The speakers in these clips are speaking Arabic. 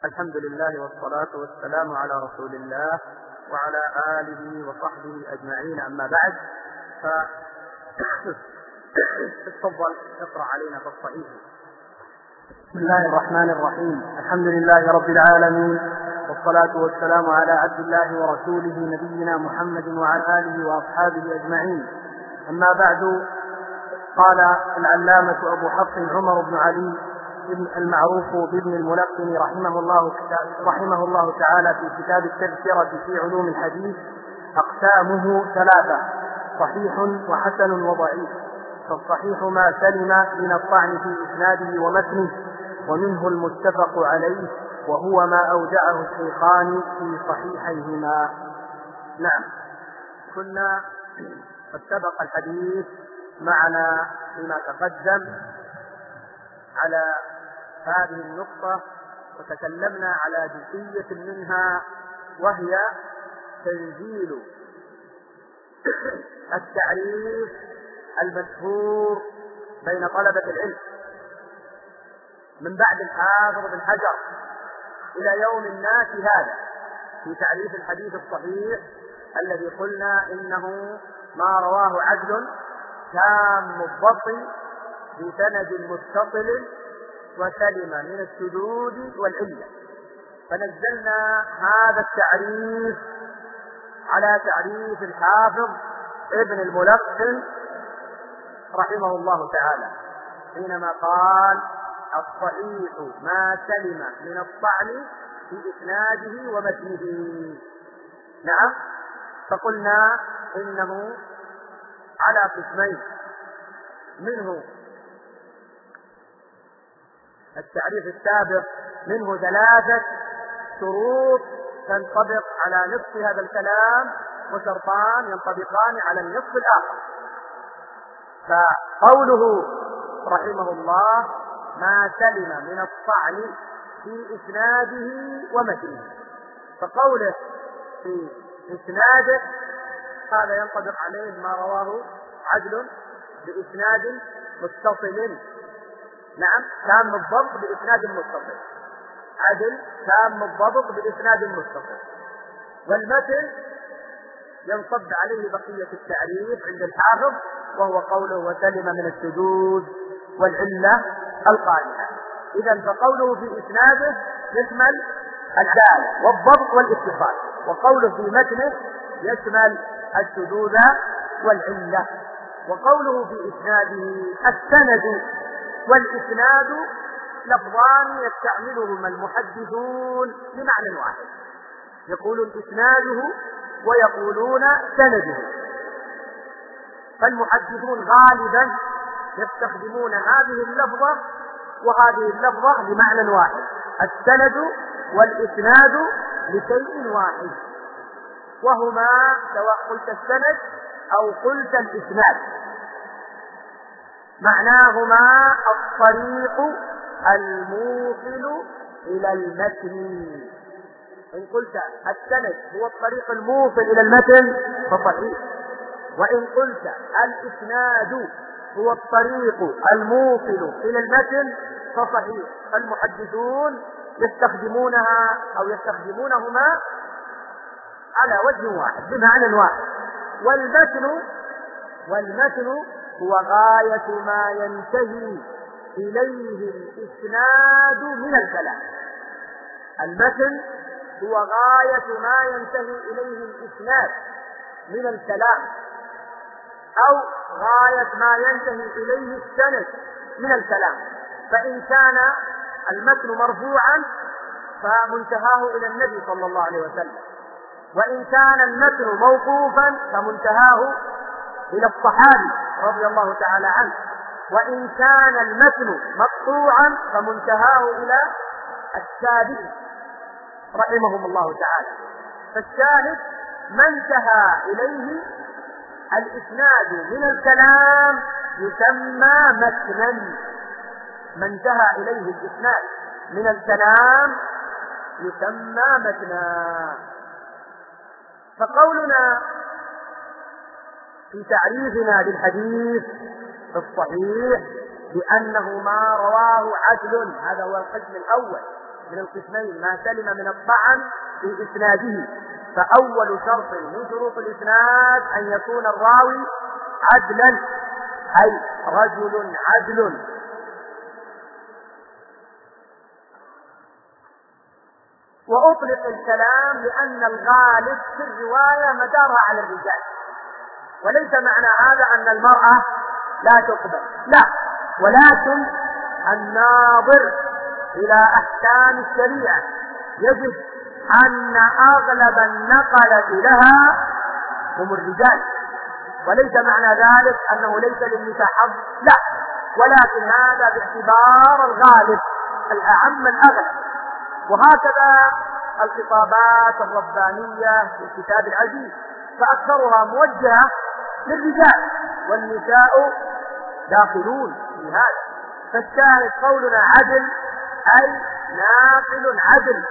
الحمد لله والصلاة والسلام على رسول الله وعلى آله وصحبه أجمعين، أما بعد، تفضل اقرأ علينا في الصحيح. بسم الله الرحمن الرحيم. الحمد لله رب العالمين، والصلاة والسلام على عبد الله ورسوله نبينا محمد وعلى آله وأصحابه أجمعين، أما بعد. قال العلامة أبو حفص عمر بن علي المعروف بابن الملقن رحمه الله تعالى في كتاب التذكرة في علوم الحديث: أقسامه ثلاثة: صحيح وحسن وضعيف. فالصحيح ما سلم من الطعن في إسناده ومتنه، ومنه المتفق عليه، وهو ما أودعه الشيخان في صحيحيهما. نعم، كنا قد سبق الحديث معنا فيما تقدم على هذه النقطة، وتكلمنا على جزئية منها، وهي تنزيل التعريف المشهور بين طلبة العلم من بعد الحافظ بن حجر إلى يوم الناس هذا في تعريف الحديث الصحيح، الذي قلنا إنه ما رواه عدل تام الضبط بسند متصل وسلم من الشذوذ والعلة. فنزلنا هذا التعريف على تعريف الحافظ ابن الملقن رحمه الله تعالى، حينما قال: الصحيح ما سلم من الطعن في إسناده ومتنه. نعم، فقلنا إنه على قسمين: منه التعريف السابق منه 3 شروط تنطبق على نصف هذا الكلام، وشرطان ينطبقان على النصف الآخر. فقوله رحمه الله: ما سلم من الطعن في إسناده ومتنه، فقوله في إسناده هذا ينطبق عليه ما رواه عدل بإسناد متصل. نعم، تام الضبط بإسناد متصل، عدل تام الضبط بإسناد متصل. والمتن ينصب عليه بقية التعريف عند الحافظ، وهو قوله: وسلم من الشذوذ والعلة القادحة. إذن فقوله في إسناده يشمل العدالة والضبط والاتصال، وقوله في متنه يشمل الشذوذ والعلة. وقوله في إسناده السند والإسناد لفظان يستعملهما المحدثون بمعنى واحد، يقولون إسناده ويقولون سنده. فالمحدثون غالبا يستخدمون هذه اللفظة وهذه اللفظة بمعنى واحد: السند والإسناد لشيء واحد، وهما سواء قلت السند أو قلت الإسناد معناهما الطريق الموصل إلى المتن. إن قلت السند هو الطريق الموصل إلى المتن فصحيح، وإن قلت الإسناد هو الطريق الموصل إلى المتن فصحيح. فالمحدثون يستخدمونها أو يستخدمونهما على وجه واحد بمعنى واحد. والمتن هو غاية ما ينتهي إليه الإسناد من الكلام. المتن هو غاية ما ينتهي إليه الإسناد من الكلام، أو غاية ما ينتهي إليه السند من الكلام. فإن كان المتن مرفوعا فمنتهاه إلى النبي صلى الله عليه وسلم، وإن كان المتن موقوفا فمنتهاه إلى الصحابي رضي الله تعالى عنه، وإن كان المتن مقطوعا فمنتهاه إلى التابعي رحمهم الله تعالى. فالشاهد ما انتهى إليه الإسناد من الكلام يسمى متنا. ما انتهى إليه الإسناد من الكلام يسمى متنا. فقولنا في تعريفنا للحديث الصحيح بأنه ما رواه عدل، هذا هو القسم الأول، من القسمين ما سلم من الطعن في إسناده. فأول شرط من شروط الإسناد أن يكون الراوي عدلا، أي رجل عدل. وأطلق الكلام لأن الغالب في الرواية مدارها على الرجال، وليس معنى هذا أن المرأة لا تقبل، لا، ولكن الناظر إلى أحكام الشريعة يجد أن أغلب النقلة لها هم الرجال، وليس معنى ذلك أنه ليس للنساء حظ، لا، ولكن هذا باعتبار الغالب الأعم الأغلب. وهكذا الخطابات الربانية في الكتاب العزيز فأكثرها موجهة للرجال، والنساء داخلون في هذا. فالشاهد قولنا عدل أي ناقل عدل.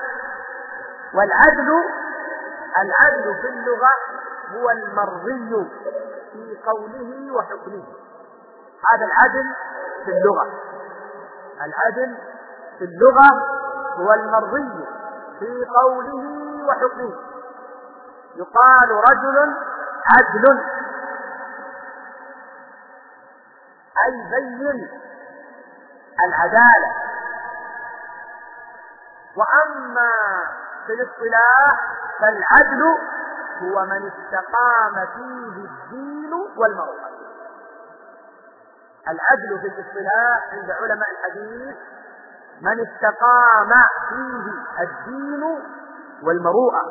العدل في اللغة هو المرضي في قوله وحكمه. هذا العدل في اللغة. العدل في اللغة هو المرضي في قوله وحكمه. يقال رجل عدل أي بين العدالة. وأما في الاصطلاح فالعدل هو من استقام فيه الدين والمروءة. العدل في الاصطلاح عند علماء الحديث من استقام فيه الدين والمروءة.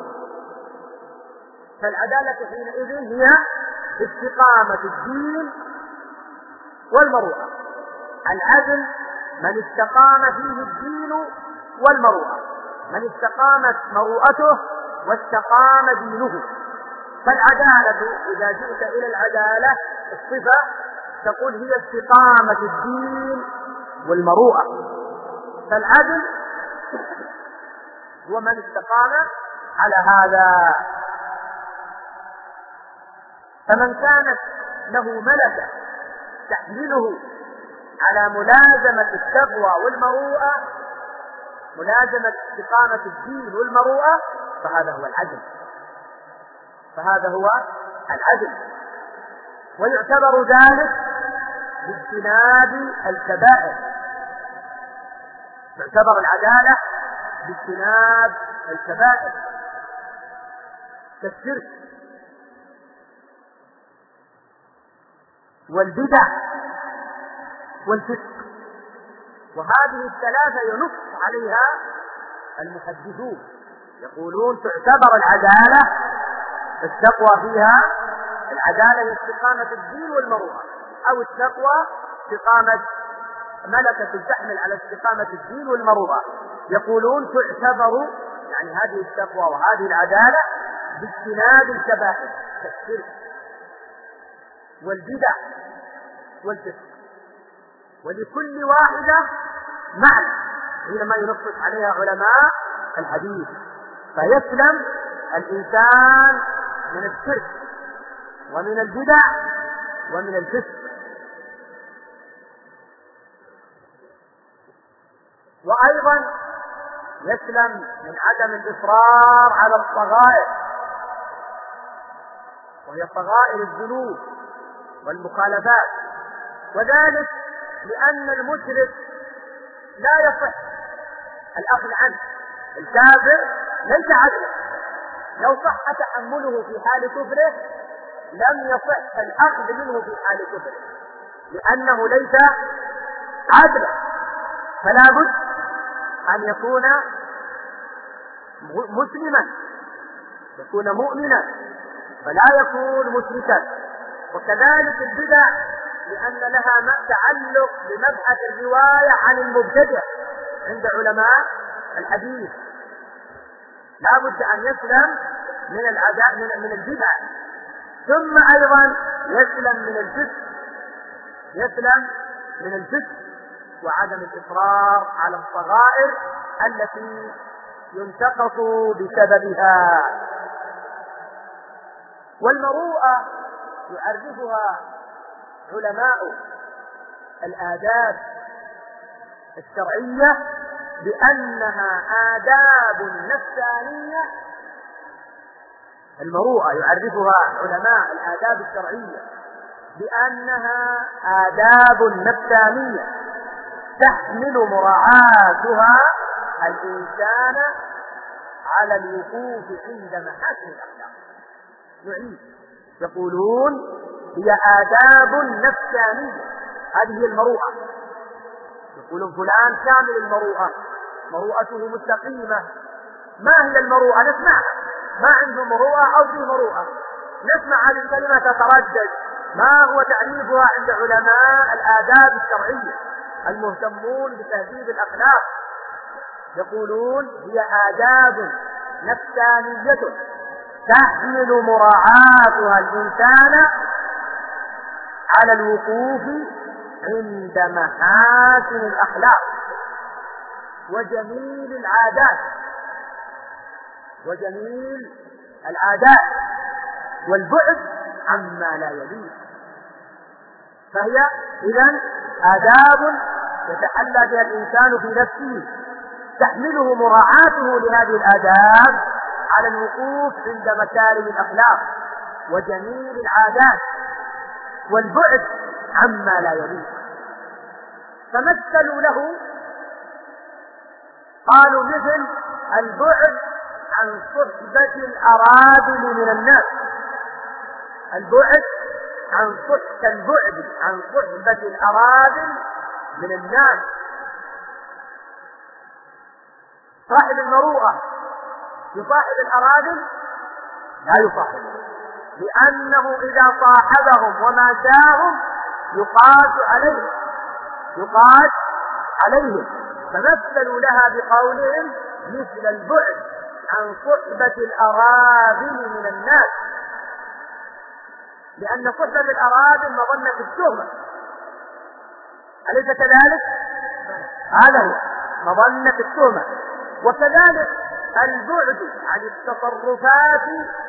فالعدالة حينئذ هي استقامة الدين والمروءة. العدل من استقام فيه الدين والمروءة، من استقامت مروءته واستقام دينه. فالعدالة إذا جئت إلى العدالة الصفة تقول هي استقامة الدين والمروءة. فالعدل هو من استقام على هذا. فمن كانت له ملكة تحمله على ملازمة التقوى والمروءة، ملازمة استقامة الدين والمروءة، فهذا هو العدل. ويعتبر ذلك باجتناب الكبائر. تعتبر العدالة باجتناب الكبائر كالشرك والبدع والفسق. وهذه الثلاثة ينص عليها المحدثون، يقولون تعتبر العدالة التقوى فيها. العدالة هي استقامة الدين والمروءة، أو التقوى استقامة ملكة تحمل على استقامة الدين والمروءة. يقولون تعتبر يعني هذه التقوى وهذه العدالة باجتناب الكبائر كالشرك والبدع والفسق. ولكل واحدة معنى حينما ينصص عليها علماء الحديث، فيسلم الإنسان من الشرك ومن البدع ومن الفسق. وأيضا يسلم من عدم الإصرار على الصغائر، وهي صغائر الذنوب والمخالفات. وذلك لأن المشرك لا يصح الأخذ عنه. الكافر ليس عدلا، لو صح تحمله في حال كفره لم يصح الأخذ منه في حال كفره، لأنه ليس عدلا. فلا بد أن يكون مسلما، يكون مؤمنا، فلا يكون مشركا. وكذلك البدع لأن لها تعلق بمبحث الرواية عن المبتدع عند علماء الحديث. لا بد أن يسلم من العداء من البدع، ثم أيضا يسلم من الفسق وعدم الإصرار على الصغائر التي ينتقص بسببها. والمروءة يعرفها علماء الآداب الشرعية بأنها آداب نفسانية. المروءة يعرفها علماء الآداب الشرعية بأنها آداب نفسانية تحمل مراعاتها الإنسان على الوقوف عند محاسن الأخلاق. نعيد، يقولون هي آداب نفسانية، هذه هي المروءة. يقولون فلان كامل المروءة، مروءته مستقيمة. ما هي المروءة؟ نسمعها، ما عنده مروءة أو فيه مروءة، نسمع هذه الكلمة تتردد. ما هو تعريفها عند علماء الآداب الشرعية المهتمون بتهذيب الأخلاق؟ يقولون هي آداب نفسانية تحمل مراعاتها الإنسان على الوقوف عند محاسن الأخلاق وجميل العادات والبعد عما لا يليق. فهي إذن آداب يتحلى بها الإنسان في نفسه تحمله مراعاته لهذه الآداب على الوقوف عند مكارم الأخلاق وجميل العادات والبعد عما لا يليق. فمثلوا له، قالوا مثل البعد عن صحبة الأراذل من الناس، البعد عن صحبة الأراذل من الناس. صاحب المروءة يصاحب الأراذل؟ لا يصاحب، لأنه إذا صاحبهم وماشاهم يقاس عليهم. فمثلوا لها بقولهم مثل البعد عن صحبة الأراذل من الناس، لأن صحبة الأراذل مظنة التهمة، أليس كذلك؟ هذا هو مظنة التهمة. وكذلك البعد عن التصرفات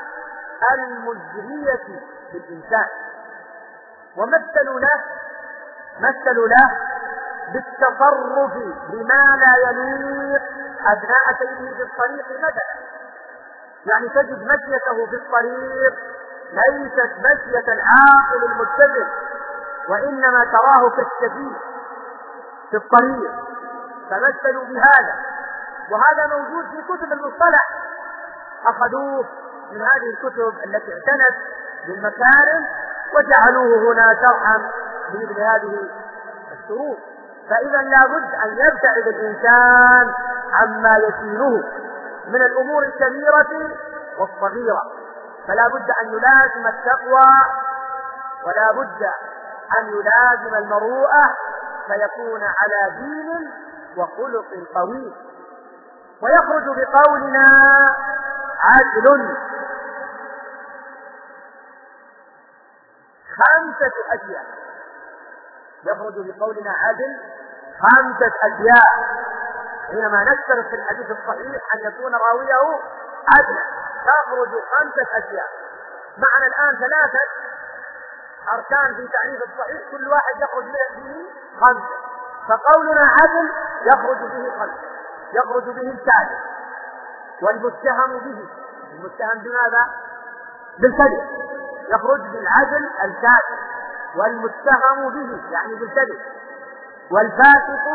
المزرية بالإنسان. ومثلوا له بالتصرف بما لا يليق أثناء سيره في الطريق مثلا. يعني تجد مشيته في الطريق ليست مشية العاقل المتزن، وإنما تراه كالسفيه في الطريق، فمثلوا بهذا. وهذا موجود في كتب المصطلح، أخذوه من هذه الكتب التي اعتنت بالمكارم وجعلوه هنا شرحا بمثل هذه الشروط. فإذا لابد أن يبتعد الإنسان عما يشينه من الأمور الكبيرة والصغيرة، فلا بد أن يلازم التقوى ولا بد أن يلازم المروءة، فيكون على دين وخلق قوي. ويخرج بقولنا عدل 5 أشياء، يخرج بقولنا عدل 5 أشياء. حينما نشترط في الحديث الصحيح أن يكون راويه عدلا تخرج 5 أشياء. معنا الآن 3 أركان في تعريف الصحيح، كل واحد يخرج به 5. فقولنا عدل يخرج به 5، يخرج به الكاذب والمتهم به، المتهم بماذا؟ بالكذب، يخرج بالعدل الكاذب، والمتهم به يعني بالكذب، والفاسق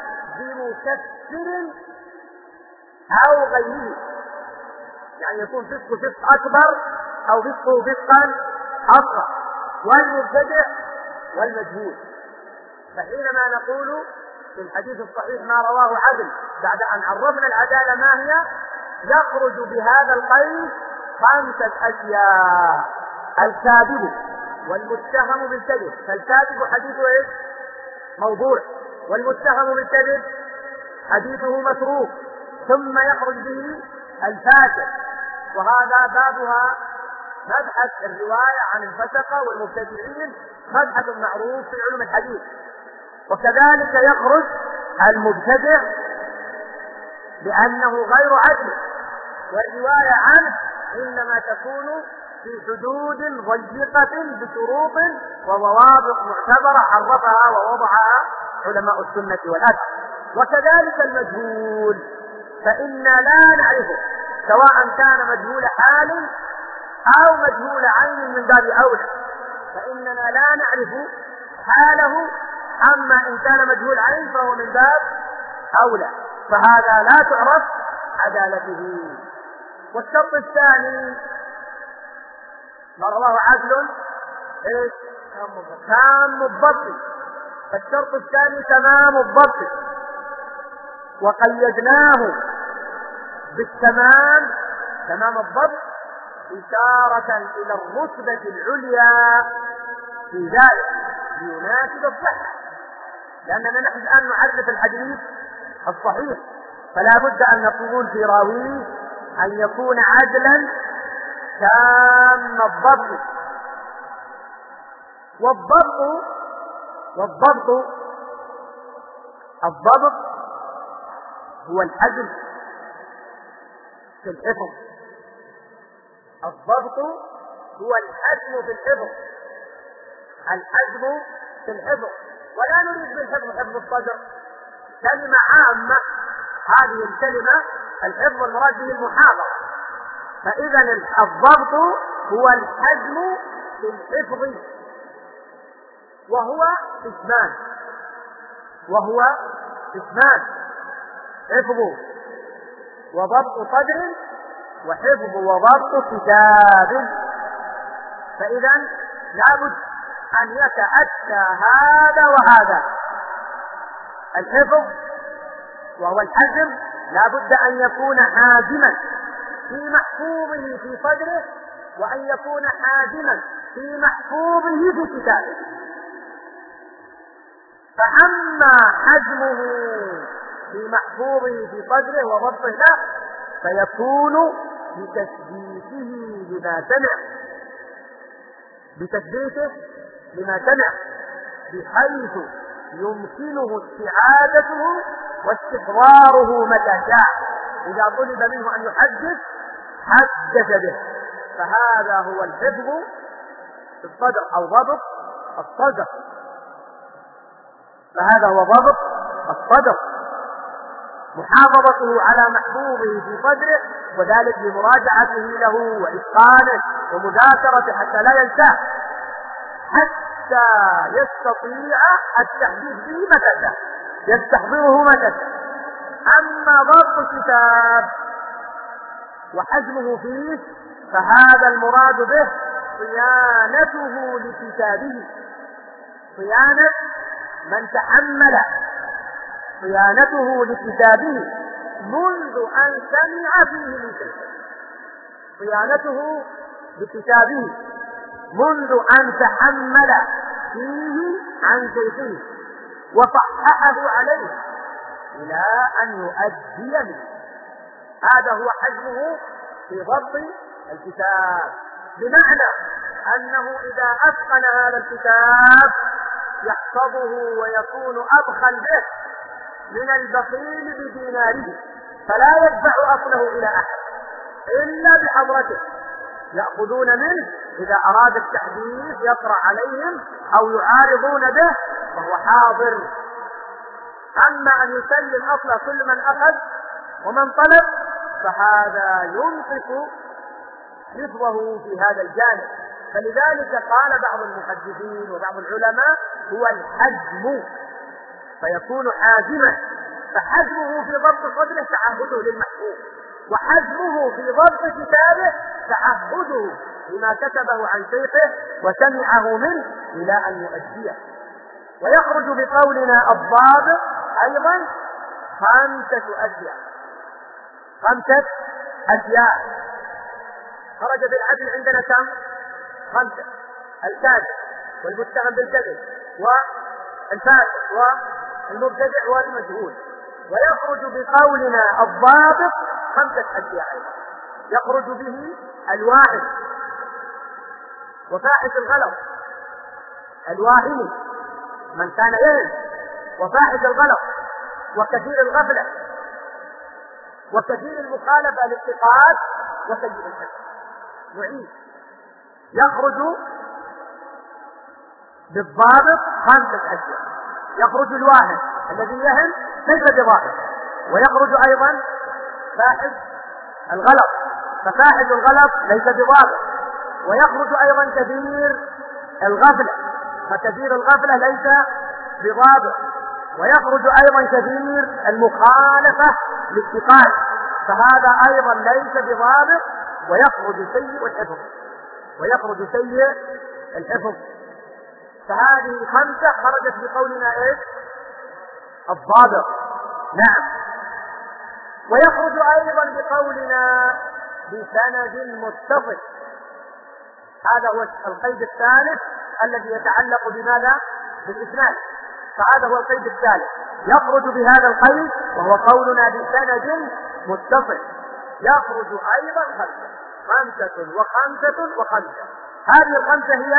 بمكفر أو غيره، يعني يكون فسق أكبر أو فسقه فسقا أصغر، والمبتدع والمجهول. فحينما نقول في الحديث الصحيح ما رواه عدل بعد أن عرفنا العدالة ما هي، يخرج بهذا القيد 5 أشياء: الكاذب والمتهم بالكذب، فالكاذب حديثه ايش؟ موضوع، والمتهم بالكذب حديثه متروك، ثم يخرج به الفاسق. وهذا بابها مبحث الرواية عن الفسقة والمبتدعين، مبحث معروف في علوم الحديث. وكذلك يخرج المبتدع لأنه غير عدل، والرواية عنه إنما تكون في حدود ضيقة بشروط وضوابط معتبرة عرفها ووضعها علماء السنة والأثر. وكذلك المجهول فإنا لا نعرفه، سواء كان مجهول حال أو مجهول عين من باب أولى، فإننا لا نعرف حاله، أما إن كان مجهول عين فهو من باب أولى، فهذا لا تعرف عدالته. والشرط الثاني ما رواه عدل تام الضبط، فالشرط الثاني تمام الضبط، وقيدناه بالتمام تمام الضبط إشارة إلى الرتبة العليا في ذلك ليناسب الصحة، لأننا نحن الآن نعرف الحديث الصحيح، فلا بد أن نقول في راويه أن يكون عدلا تام الضبط. الضبط هو الحزم في الحفظ، الضبط هو الحزم في الحفظ، الحزم في الحفظ، ولا نريد بالحفظ حفظ الصدر، كلمة عامة هذه الكلمة، الحفظ المراد به المحافظة، فإذا الضبط هو الحزم في الحفظ، وهو اسمان حفظ وضبط صدر، وحفظ وضبط كتاب. فإذا لابد أن يتأتى هذا وهذا، الحفظ وهو الحزم لابد أن يكون حازما في محفوظه في صدره، وأن يكون حازما في محفوظه في كتابه. فأما حزمه في محفوظه في صدره وضبطه له فيكون بتثبيته لما سمع بحيث يمكنه استعادته واستحضاره متى شاء، إذا طلب منه أن يحدث حدث به، فهذا هو الحفظ في الصدر أو ضبط الصدر، فهذا هو ضبط الصدر، محافظته على محفوظه في صدره، وذلك بمراجعته له وإتقانه ومذاكرته حتى لا ينساه، حتى يستطيع التحديث به متى شاء، يستحضره متى شاء. أما ضبط الكتاب وحزمه فيه فهذا المراد به صيانته لكتابه، صيانة من تحمل صيانته لكتابه منذ أن سمع فيه من شيء، صيانته لكتابه منذ أن تحمل فيه عن شيخه وصححه عليه إلى أن يؤدي منه، هذا هو حجمه في ضبط الكتاب، بمعنى أنه إذا أتقن هذا الكتاب يحفظه ويكون أبخل به من البخيل بديناره، فلا يدفع أصله إلى أحد إلا بحضرته، يأخذون منه إذا أراد التحديث يقرأ عليهم أو يعارضون به فهو حاضر. أما أن يسلم أصله كل من أخذ ومن طلب فهذا ينقص حفظه في هذا الجانب، فلذلك قال بعض المحدثين وبعض العلماء هو الحزم، فيكون حازما، فحزمه في ضبط صدره تعهده للمحفوظ، وحزمه في ضبط كتابه تعهده لما كتبه عن شيخه وسمعه منه إلى أن يؤديه. ويخرج بقولنا الضابط أيضا 5 أشياء، 5 أشياء خرج بالعدل عندنا كم؟ 5: الكاذب والمتهم بالكذب والفاسق والمبتدع والمجهول. ويخرج بقولنا الضابط 5 أشياء أيضا، يخرج به الواحد وفاحش الغلط، الواهن من كان يهن، وفاحش الغلط وكثير الغفلة وكثير المخالفة للثقات وسيء الحفظ. نعيد: يخرج بالضابط 5 أشياء، يخرج الواهن الذي يهن ليس بضابط. ويخرج أيضا فاحش الغلط، ففاحش الغلط ليس بضابط. ويخرج أيضا كبير الغفلة، فكبير الغفلة ليس بضابط. ويخرج أيضا كبير المخالفة للاتقان، فهذا أيضا ليس بضابط. ويخرج سيء الحفظ، ويخرج سيء الحفظ. فهذه 5 خرجت بقولنا ايش؟ الضابط. نعم. ويخرج أيضا بقولنا بسند متصل. هذا هو القيد الثالث الذي يتعلق بماذا؟ بالإسناد. فهذا هو القيد الثالث، يخرج بهذا القيد وهو قولنا بسند متصل. يخرج أيضا 5 و5 هذه ال5 هي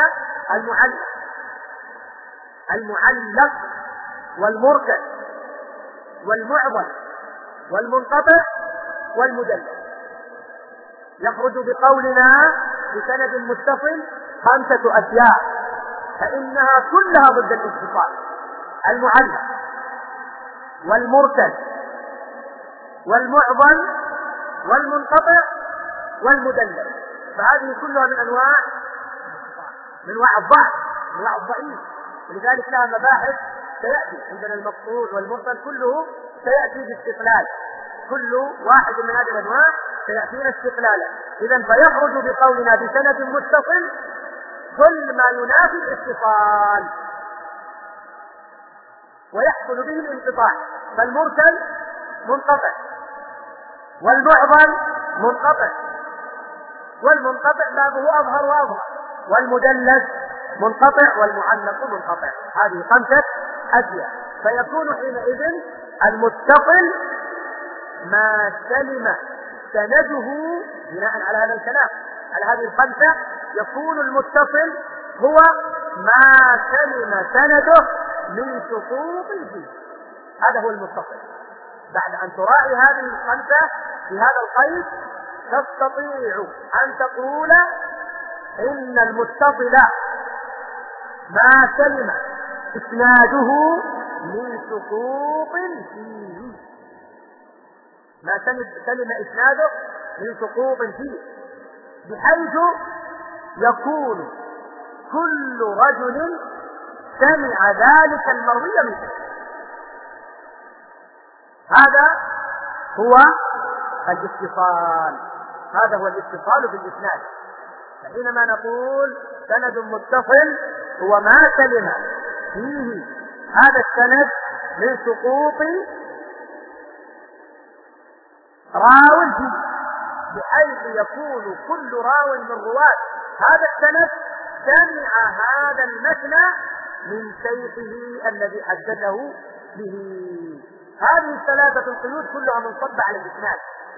المعلق والمركز والمعضل والمنقطع والمدلل. يخرج بقولنا بسند متصل 5 أشياء، فإنها كلها ضد الاتصال: المعلق والمركز والمعضل والمنقطع والمدلل. فهذه كلها من أنواع الضعف، أنواع الضعيف، ولذلك لها مباحث سيأتي عندنا. المقصود والمرسل كله سيأتي باستقلال، كل واحد من هذه الأنواع سيأتينا استقلالا. إذن فيخرج بقولنا بسند متصل كل ما ينافي الاتصال ويحصل به الانقطاع. فالمرسل منقطع، والمعضل منقطع، والمنقطع بابه أظهر وأظهر، والمدلس منقطع، والمعلق منقطع. هذه 5 أشياء. فيكون حينئذ المتصل ما سلم سنده بناء على هذا الكلام، على هذه ال5 يكون المتصل هو ما سلم سنده من سقوط فيه. هذا هو المتصل. بعد أن تراعي هذه ال5 في هذا القيد تستطيع أن تقول إن المتصل ما سلم إسناده من سقوط فيه، ما سلم إسناده من سقوط فيه، بحيث يكون كل رجل سمع ذلك المروي منه. هذا هو الاتصال، هذا هو الاتصال في الإسناد. فحينما نقول سند متصل هو ما سلم فيه هذا السند من سقوط راو فيه، بحيث يكون كل راو من رواة هذا السند سمع هذا المتن من شيخه الذي حدثه به. هذه ال3 القيود كلها منصبة على الإسناد،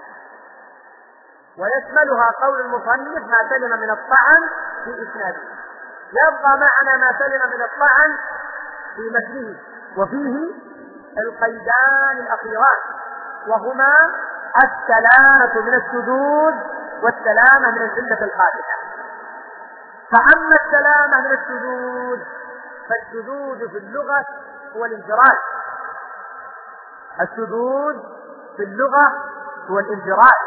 ويشملها قول المصنف ما سلم من الطعن في إسناده. يبقى معنا ما سلم من الطعن في متنه، وفيه القيدان الأخيران، وهما السلامة من الشذوذ والسلامة من العلة القادحة. فأما السلامة من الشذوذ فالشذوذ في اللغة هو الانفراد. الشذوذ في اللغة هو الانفراد،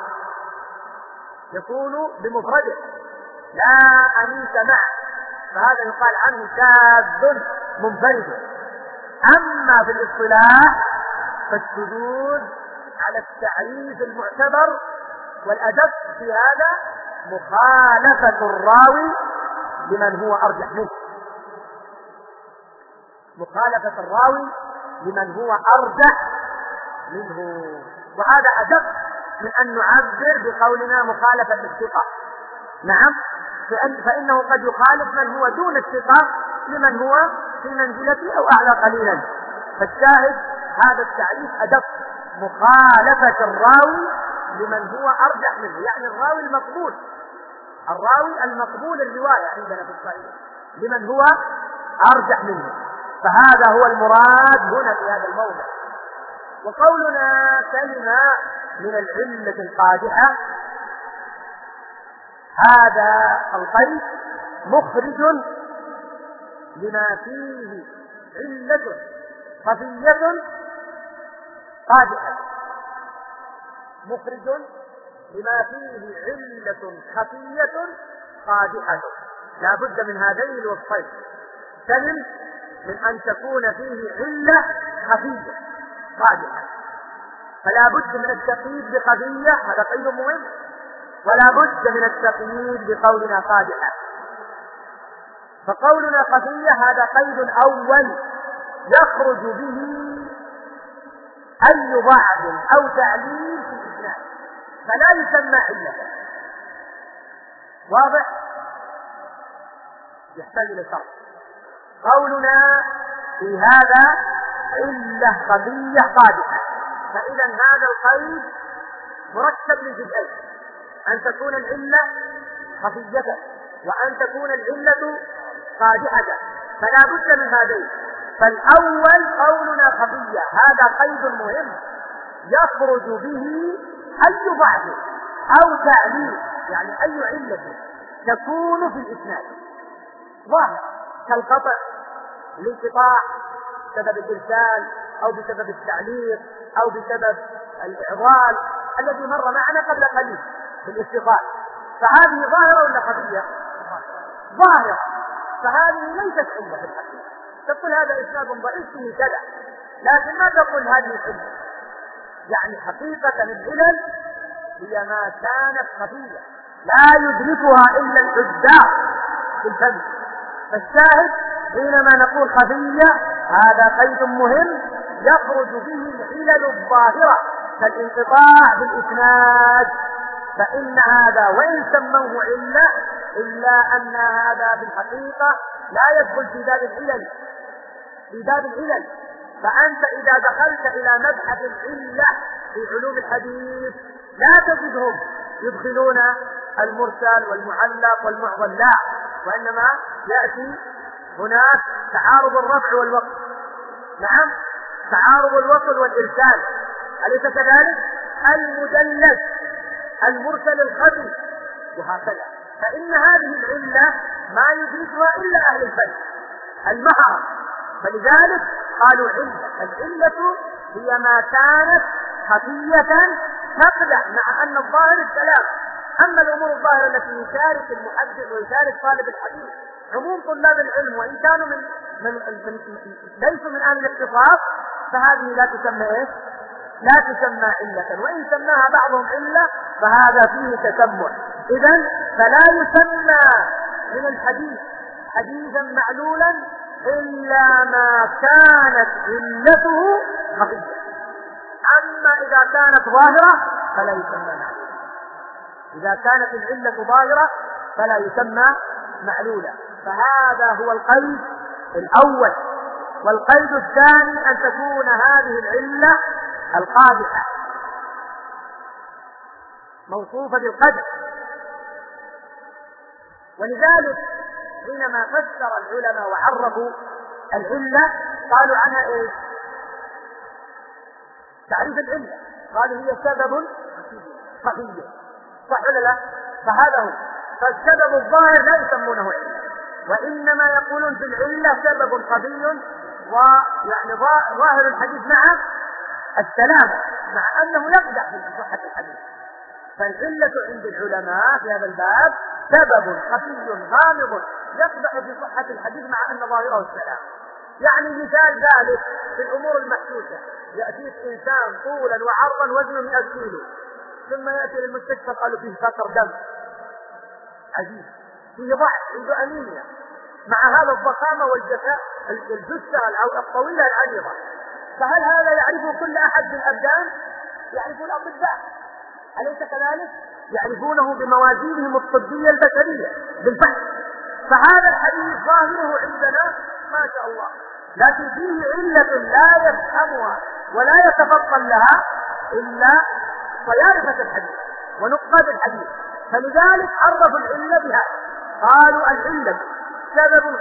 يكون بمفرده لا أنيس معه، فهذا يقال عنه شاذ منفرد. أما في الاصطلاح فالشذوذ على التعريف المعتبر والأدب في هذا مخالفة الراوي لمن هو أرجح منه، مخالفة الراوي لمن هو أرجح منه. وهذا أدق من أن نعبر بقولنا مخالفة الثقة. نعم، فإنه قد يخالف من هو دون الثقة لمن هو في منزلته أو أعلى قليلا. فالشاهد هذا التعريف أدق، مخالفة الراوي لمن هو أرجح منه، يعني الراوي المقبول، الراوي المقبول الرواية عندنا في الصحيح لمن هو أرجح منه. فهذا هو المراد هنا في هذا الموضع. وقولنا سلم من العلة القادحة، هذا القيد مخرج لما فيه علة خفية قادحة، مخرج لما فيه علة خفية قادحة. لا بد من هذين الوصفين، سلم من أن تكون فيه علة خفية قادحة، فلا بد من التقييد بقضية، هذا قيد مهم، ولا بد من التقييد بقولنا قادحة. فقولنا خفية هذا قيد أول يخرج به أي ضعف أو تعليل في الإسناد، فلا يسمى علة. واضح؟ يحتاج إلى شرط. قولنا في هذا علة خفية قادحة، فإذا هذا القيد مركب من جزئين، أن تكون العلة خفية وأن تكون العلة قادحة، فلا بد من هذين. فالأول قولنا خفية، هذا قيد مهم يخرج به أي ضعف أو تعليل، يعني أي علة تكون في الإسناد ظاهرة كالقطع، الانقطاع بسبب الإرسال أو بسبب التعليق أو بسبب الإعضال الذي مر معنا قبل قليل في الاستقال، فهذه ظاهرة ولا خفية؟ ظاهرة، فهذه ليست علة في الحقيقة. تقول هذا إسناد ضعيف فيه كذا، لكن ما تقول هذه علة، يعني حقيقة العلل هي ما كانت خفية لا يدركها إلا الحذاق في الفم. فالشاهد حينما نقول خفية هذا قيد مهم يخرج به العلل الظاهرة كالانقطاع بالإسناد، فإن هذا وإن سموه علة إلا أن هذا بالحقيقة لا يدخل في باب العلل، في باب العلل. فأنت إذا دخلت إلى مبحث العلة في علوم الحديث لا تجدهم يدخلون المرسل والمعلق والمعضل، لا، وإنما يأتي هناك تعارض الرفع والوقف، نعم، تعارض الوصل والإرسال، أليس كذلك؟ المدلس، المرسل الخفي، وهكذا. فإن هذه العلة ما يدركها إلا أهل الفن المهرة، فلذلك قالوا علة. العلة هي ما كانت خفية تقدح مع أن الظاهر السلام. أما الأمور الظاهرة التي يشارك المحدث ويشارك طالب الحديث عموم طلاب العلم وإن كانوا ليسوا من أهل الاختصاص، فهذه لا تسمى إيش؟ لا تسمى علة، وإن سماها بعضهم علة فهذا فيه تسمع. إذن فلا يسمى من الحديث حديثا معلولا إلا ما كانت علته خفية. أما إذا كانت ظاهرة فلا يسمى معلولا، إذا كانت العلة ظاهرة فلا يسمى معلولا. فهذا هو القيد الأول. والقيد الثاني أن تكون هذه العلة القادحة موصوفة بالقدح. ولذلك حينما فسر العلماء وعرفوا العلة قالوا عنها ايش؟ تعريف العلة قالوا هي سبب خفي، صح ولا لا؟ فهذا هو. فالسبب الظاهر لا يسمونه علة، وإنما يقولون في العلة سبب خفي ويعني ظاهر الحديث مع السلامة، مع أنه يقدح في صحة الحديث. فالعلة عند العلماء في هذا الباب سبب خفي غامض يقدح في صحة الحديث مع أن ظاهره السلام. يعني مثال ذلك في الأمور المحسوسة، يأتيك إنسان طولا وعرضا وزنه 100 كيلو، ثم يأتي للمستشفى قالوا فيه قطر دم عجيب، فيه ضعف، عنده أنيميا، مع هذا الضخامة والجفاء الجثة الطويلة العريضة. فهل هذا يعرفه كل أحد من الأبدان؟ يعرفه الأطباء، أليس كذلك؟ يعرفونه بموازينهم الطبية البشرية بالفحص. فهذا الحديث ظاهره عندنا ما شاء الله، لكن فيه علة لا يفهمها ولا يتفطن لها إلا طيارفة الحديث ونقاد الحديث. فلذلك عرفوا العلة بها، قالوا العلة سبب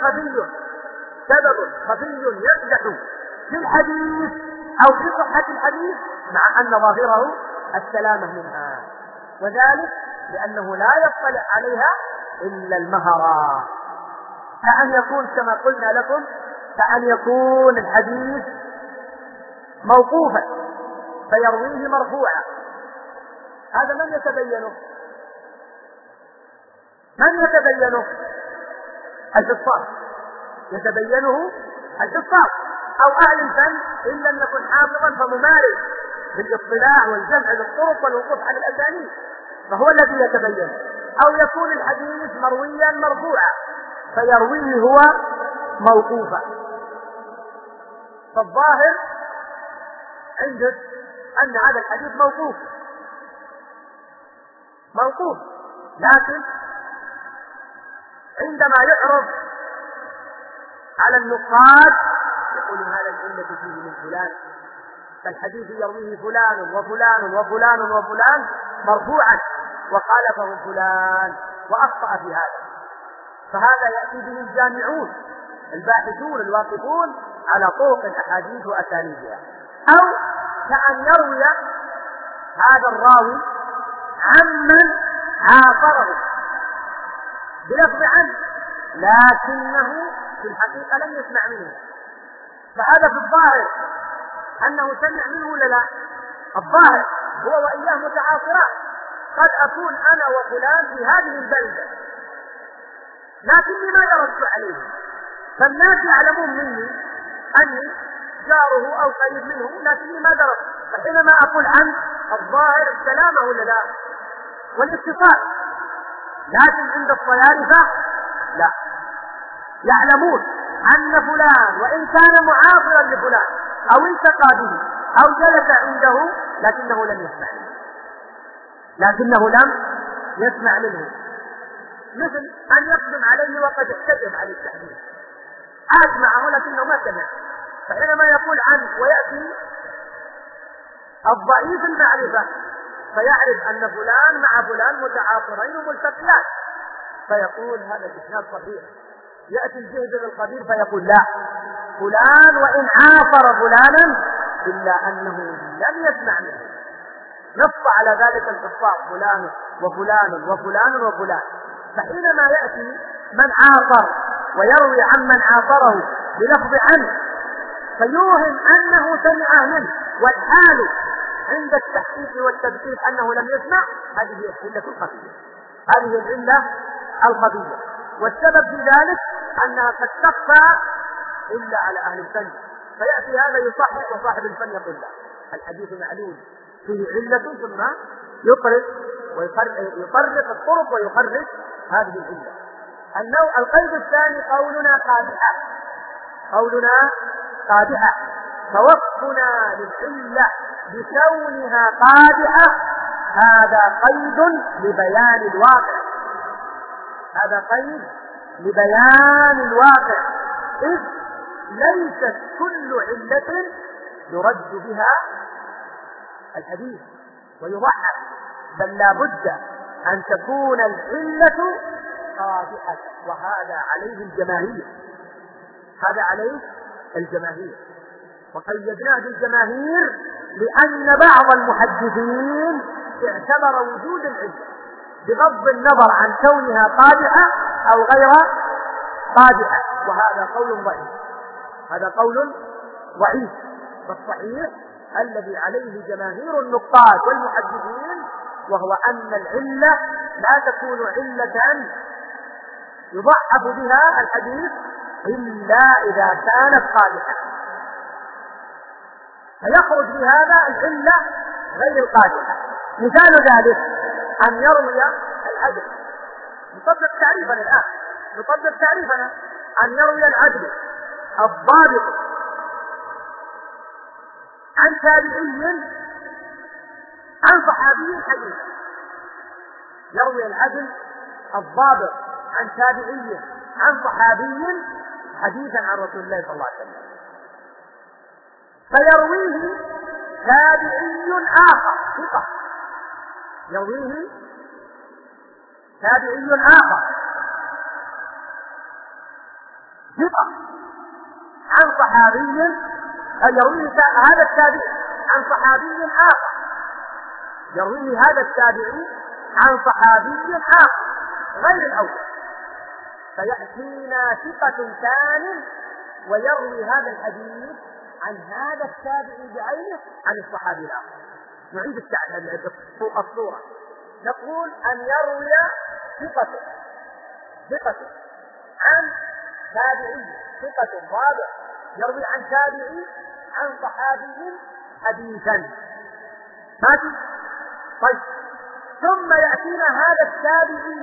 خفي يقدح في الحديث أو في صحة الحديث مع أن ظاهره السلامة منها، وذلك لأنه لا يطلع عليها إلا المهرة. كأن يكون كما قلنا لكم، كأن يكون الحديث موقوفا فيرويه مرفوعا. هذا من يتبينه؟ الحفاظ. يتبينه الحفاظ أو أهل الفن، إن لم يكن حافظا فممارس بالاطلاع والجمع للطرق والوقوف على الأسانيد، فهو الذي يتبين. أو يكون الحديث مرويا مرفوعا فيرويه هو موقوفا. فالظاهر عندك أن هذا الحديث موقوف، لكن عندما يعرض على النقاد يقول هذا العلة فيه من فلان، فالحديث يرويه فلان وفلان وفلان وفلان مرفوعا وخالفه فلان وأخطأ في هذا. فهذا يأتي به الجامعون الباحثون الواقفون على طرق الأحاديث وأسانيدها. أو كأن يروي هذا الراوي عمن عاصره بلفظ عنه لكنه في الحقيقة لم يسمع منه، فهذا في الظاهر أنه سمع منه ولا لا؟ الظاهر هو وإياه متعاصران، قد أكون أنا وفلان في هذه البلدة لكني ما درست عليه، فالناس يعلمون مني أني جاره أو قريب منه لكني ما درست، فحينما أقول عنه الظاهر السلامة ولا لا والاتصال. لكن عند الطيارفة لا، يعلمون أن فلان وإن كان معاصرا لفلان أو التقى به أو جلس عنده لكنه لم يسمع منه، مثل أن يقدم عليه وقد احتجب على التحديث، عاش معه لكنه ما سمع، فحينما يقول عنه ويأتي الضعيف المعرفة فيعرف أن فلان مع فلان متعاصرين وملتقيان فيقول هذا الإسناد صحيح. يأتي الجهد الخبير فيقول لا، فلان وإن عاصر فلانا إلا أنه لم يسمع منه، نص على ذلك الحفاظ فلان وفلان وفلان وفلان. فحينما يأتي من عاصر ويروي عمن عاصره بلفظ عنه فيوهم أنه سمع منه والحال عند التحقيق والتدقيق أنه لم يسمع، هذه العلة الخفية. والسبب في ذلك أنها قد تخفى إلا على أهل الفن، فيأتي هذا يصحح وصاحب الفن يقول لا، الحديث معلول فيه علة، ثم يطرق الطرق ويخرج هذه العلة. القيد الثاني قولنا قادحة، فوصفنا للعلة بكونها قادحة هذا قيد لبيان الواقع، إذ ليست كل علة يرد بها الحديث ويضحك، بل لا بد أن تكون العلة قادحة، وهذا عليه الجماهير. وقيدناه بالجماهير لأن بعض المحدثين اعتبر وجود العلة بغض النظر عن كونها قادحة أو غير قادحة، وهذا قول ضعيف. فالصحيح الذي عليه جماهير النقاد والمحدثين وهو أن العلة لا تكون علة يضعف بها الحديث إلا إذا كانت قادحة، فيخرج بهذا العلة غير القادحة. مثال ذلك أن يروي العدل، نطبق تعريفنا أن يروي العدل الضابط عن تابعي عن صحابي حديثا، يروي العدل الضابط عن تابعي عن صحابي حديثا عن رسول الله صلى الله عليه وسلم، فيرويه تابعي آخر ثقة، عن صحابي، يرويه هذا التابعي عن صحابي آخر، يرويه هذا التابعي عن صحابي آخر غير الأول، فيأتينا ثقة ثاني ويروي هذا الحديث عن هذا التابعي بعينه عن الصحابي الآخر. نعيد الصورة. نقول أن يروي ثقة عن تابعي، ثقة ضابط يروي عن تابعي عن صحابي حديثا ماشي. طيب ثم يأتينا هذا التابعي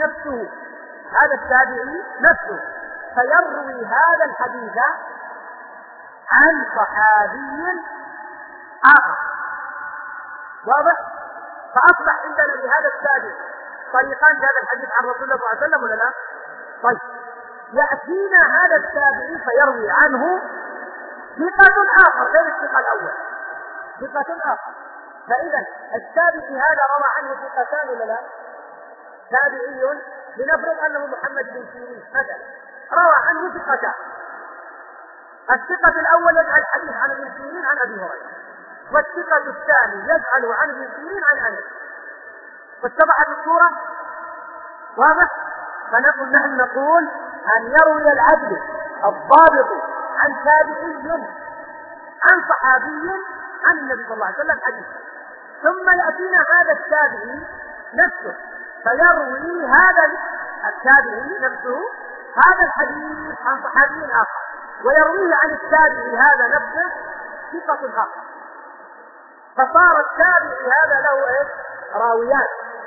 نفسه فيروي هذا الحديث عن صحابي آخر. واضح؟ فأصبح عندنا لهذا التابعي طريقان في هذا الحديث عن رسول الله صلى الله عليه وسلم ولا لا؟ طيب يأتينا هذا التابعي فيروي عنه ثقة آخر غير الثقة الأول، ثقة آخر. فإذا التابعي هذا روى عنه ثقتان ولا لا؟ تابعي لنفرض أنه محمد بن سيرين مثلا روى عنه ثقتان، الثقة الأول يجعل الحديث عن ابن سيرين عن أبي هريرة، والثقة الثاني يجعله عن ابن سيرين عن أنس. واتضحت الصورة؟ واضح؟ نحن نقول أن يروي العدل الضابط عن تابعي عن صحابي عن النبي صلى الله عليه وسلم حديث، ثم يأتينا هذا التابعي نفسه فيروي هذا التابعي نفسه هذا الحديث عن صحابي آخر، ويرويه عن التابعي هذا نفسه ثقة آخر. فصار التابعي هذا له ايش؟ راويان.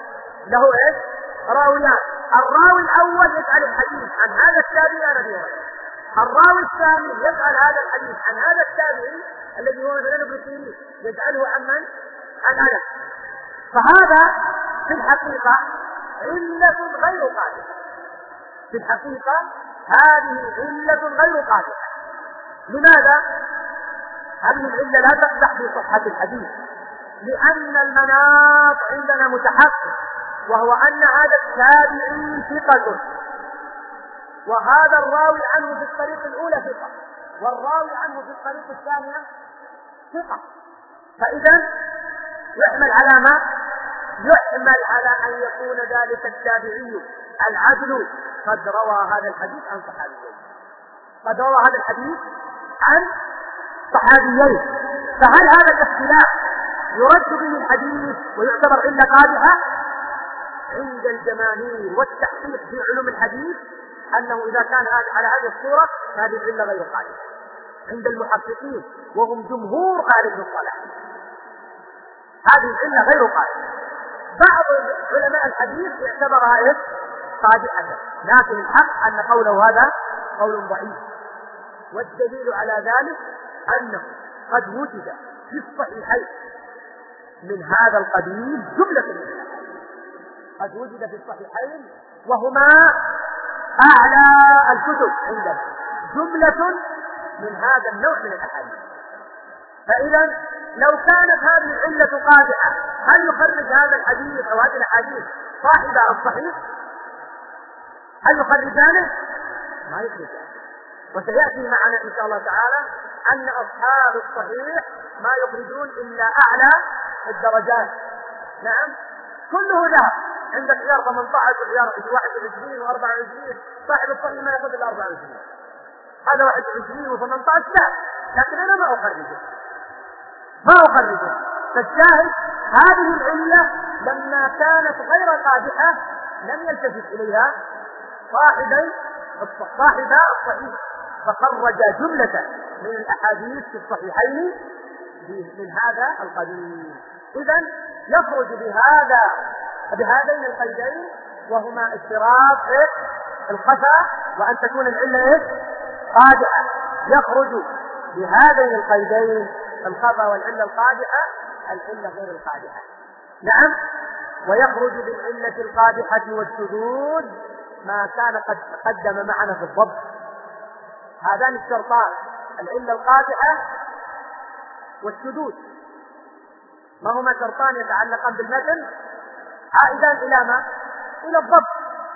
الراوي الأول يجعل الحديث عن هذا التابعي عن أبي هريرة، الراوي الثاني يجعل هذا الحديث عن هذا التابعي الذي هو مثلا ابن سيرين يجعله عن من؟ عن أنس. فهذا في الحقيقة علة غير قادحة. في الحقيقة هذه علة غير قادحة. لماذا؟ هذه العلة لا تقدح في صحة الحديث، لأن المناط عندنا متحقق، وهو أن هذا التابعي ثقة، وهذا الراوي عنه في الطريق الأولى ثقة، والراوي عنه في الطريق الثانية ثقة. فإذا يحمل على ما؟ يحمل على أن يكون ذلك التابعي العدل قد روى هذا الحديث عن صحابيين، فهل هذا الاختلاف يرد به الحديث ويعتبر علة قادحة؟ عند الجماهير والتحقيق في علوم الحديث أنه إذا كان على هذه الصورة هذه العلة غير قادحة. عند المحققين وهم جمهور أهل المصطلح هذه العلة غير قادحة. بعض علماء الحديث يعتبرها قادحة، لكن الحق أن قوله هذا قول ضعيف. والدليل على ذلك أنه قد وجد في الصحيحين من هذا القبيل جملة من الأحاديث، قد وجد في الصحيحين وهما أعلى الكتب عندنا جملة من هذا النوع من الأحاديث. فإذا لو كانت هذه العلة قادحة هل يخرج هذا الحديث أو هذه الأحاديث صاحب الصحيح؟ هل يخرجانه؟ ما يخرجانه. وسيأتي معنا إن شاء الله تعالى أن أصحاب الصحيح ما يخرجون إلا أعلى الدرجات. نعم كله ذهب، عندك عيار 18 وعيار 21 و24، صاحب الصحيح ما يأخذ إلا 24، هذا 21 و18 لا، لكن أنا ما أخرجه. فالشاهد هذه العلة لما كانت غير قادحة لم يلتفت إليها صاحب الصحيح، فخرج جملة من الأحاديث في الصحيحين من هذا القبيل. إذن يخرج بهذين القيدين، وهما اشتراط الخفا وأن تكون العلة قادحة. يخرج بهذين القيدين الخفا والعلة القادحة، العلة غير القادحة. نعم. ويخرج بالعلة القادحة والشذوذ ما كان قد تقدم معنا في الضبط. هذان الشرطان العلة القادحة والشذوذ ما هما شرطان يتعلقان بالمتن عائدان إلى ما؟ إلى الضبط.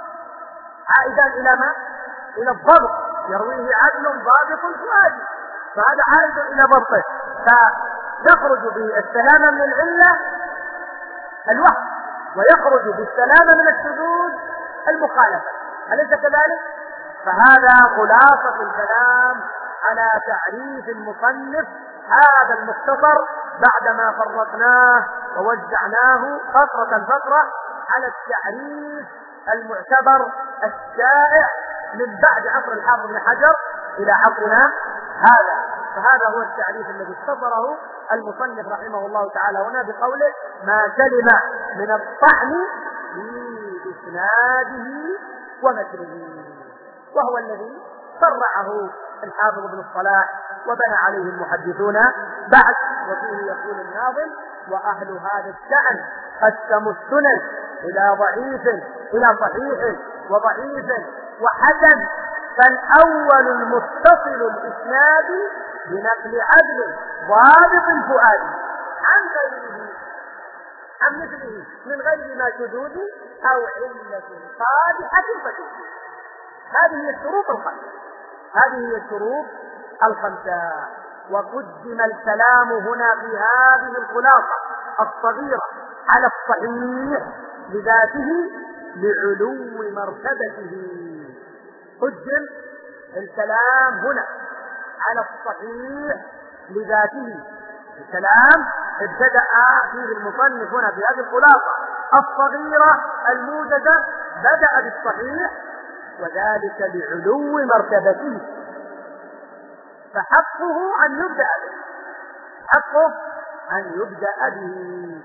إلى الضبط يرويه عدل ضابط فؤادي، فهذا عائد إلى ضبطه. فيخرج بالسلامة من العلة الوهم، ويخرج بالسلامة من الشذوذ المخالفة. أليس كذلك؟ فهذا خلاصة الكلام على تعريف المصنف هذا المختصر بعدما فرقناه ووزعناه فقرة فقرة على التعريف المعتبر الشائع من بعد عصر الحافظ بن حجر إلى عصرنا هذا. فهذا هو التعريف الذي اختصره المصنف رحمه الله تعالى هنا بقوله: ما سلم من الطعن في إسناده ومتنه، وهو الذي فرعه الحافظ ابن الصلاح وبنى عليه المحدثون بعد. وفيه يقول الناظم: وأهل هذا الشأن قسموا السنن إلى ضعيف إلى صحيح وضعيف وحسن، فالأول المتصل الإسناد بنقل عدل ضابط الفؤاد عن غيره عن مثله من غير ما شذوذ أو علة قادحة فتوجد. هذه هي الشروط الخمسة، هذه هي الشروط الخمسة. وقدم الكلام هنا في هذه الخلاصة الصغيرة على الصحيح لذاته لعلو مرتبته. قدم الكلام هنا على الصحيح لذاته. الكلام ابتدأ فيه المصنف هنا في هذه الخلاصة الصغيرة الموجزة، بدأ بالصحيح وذلك لعلو مرتبته، فحقه أن يبدأ به، حقه أن يبدأ به.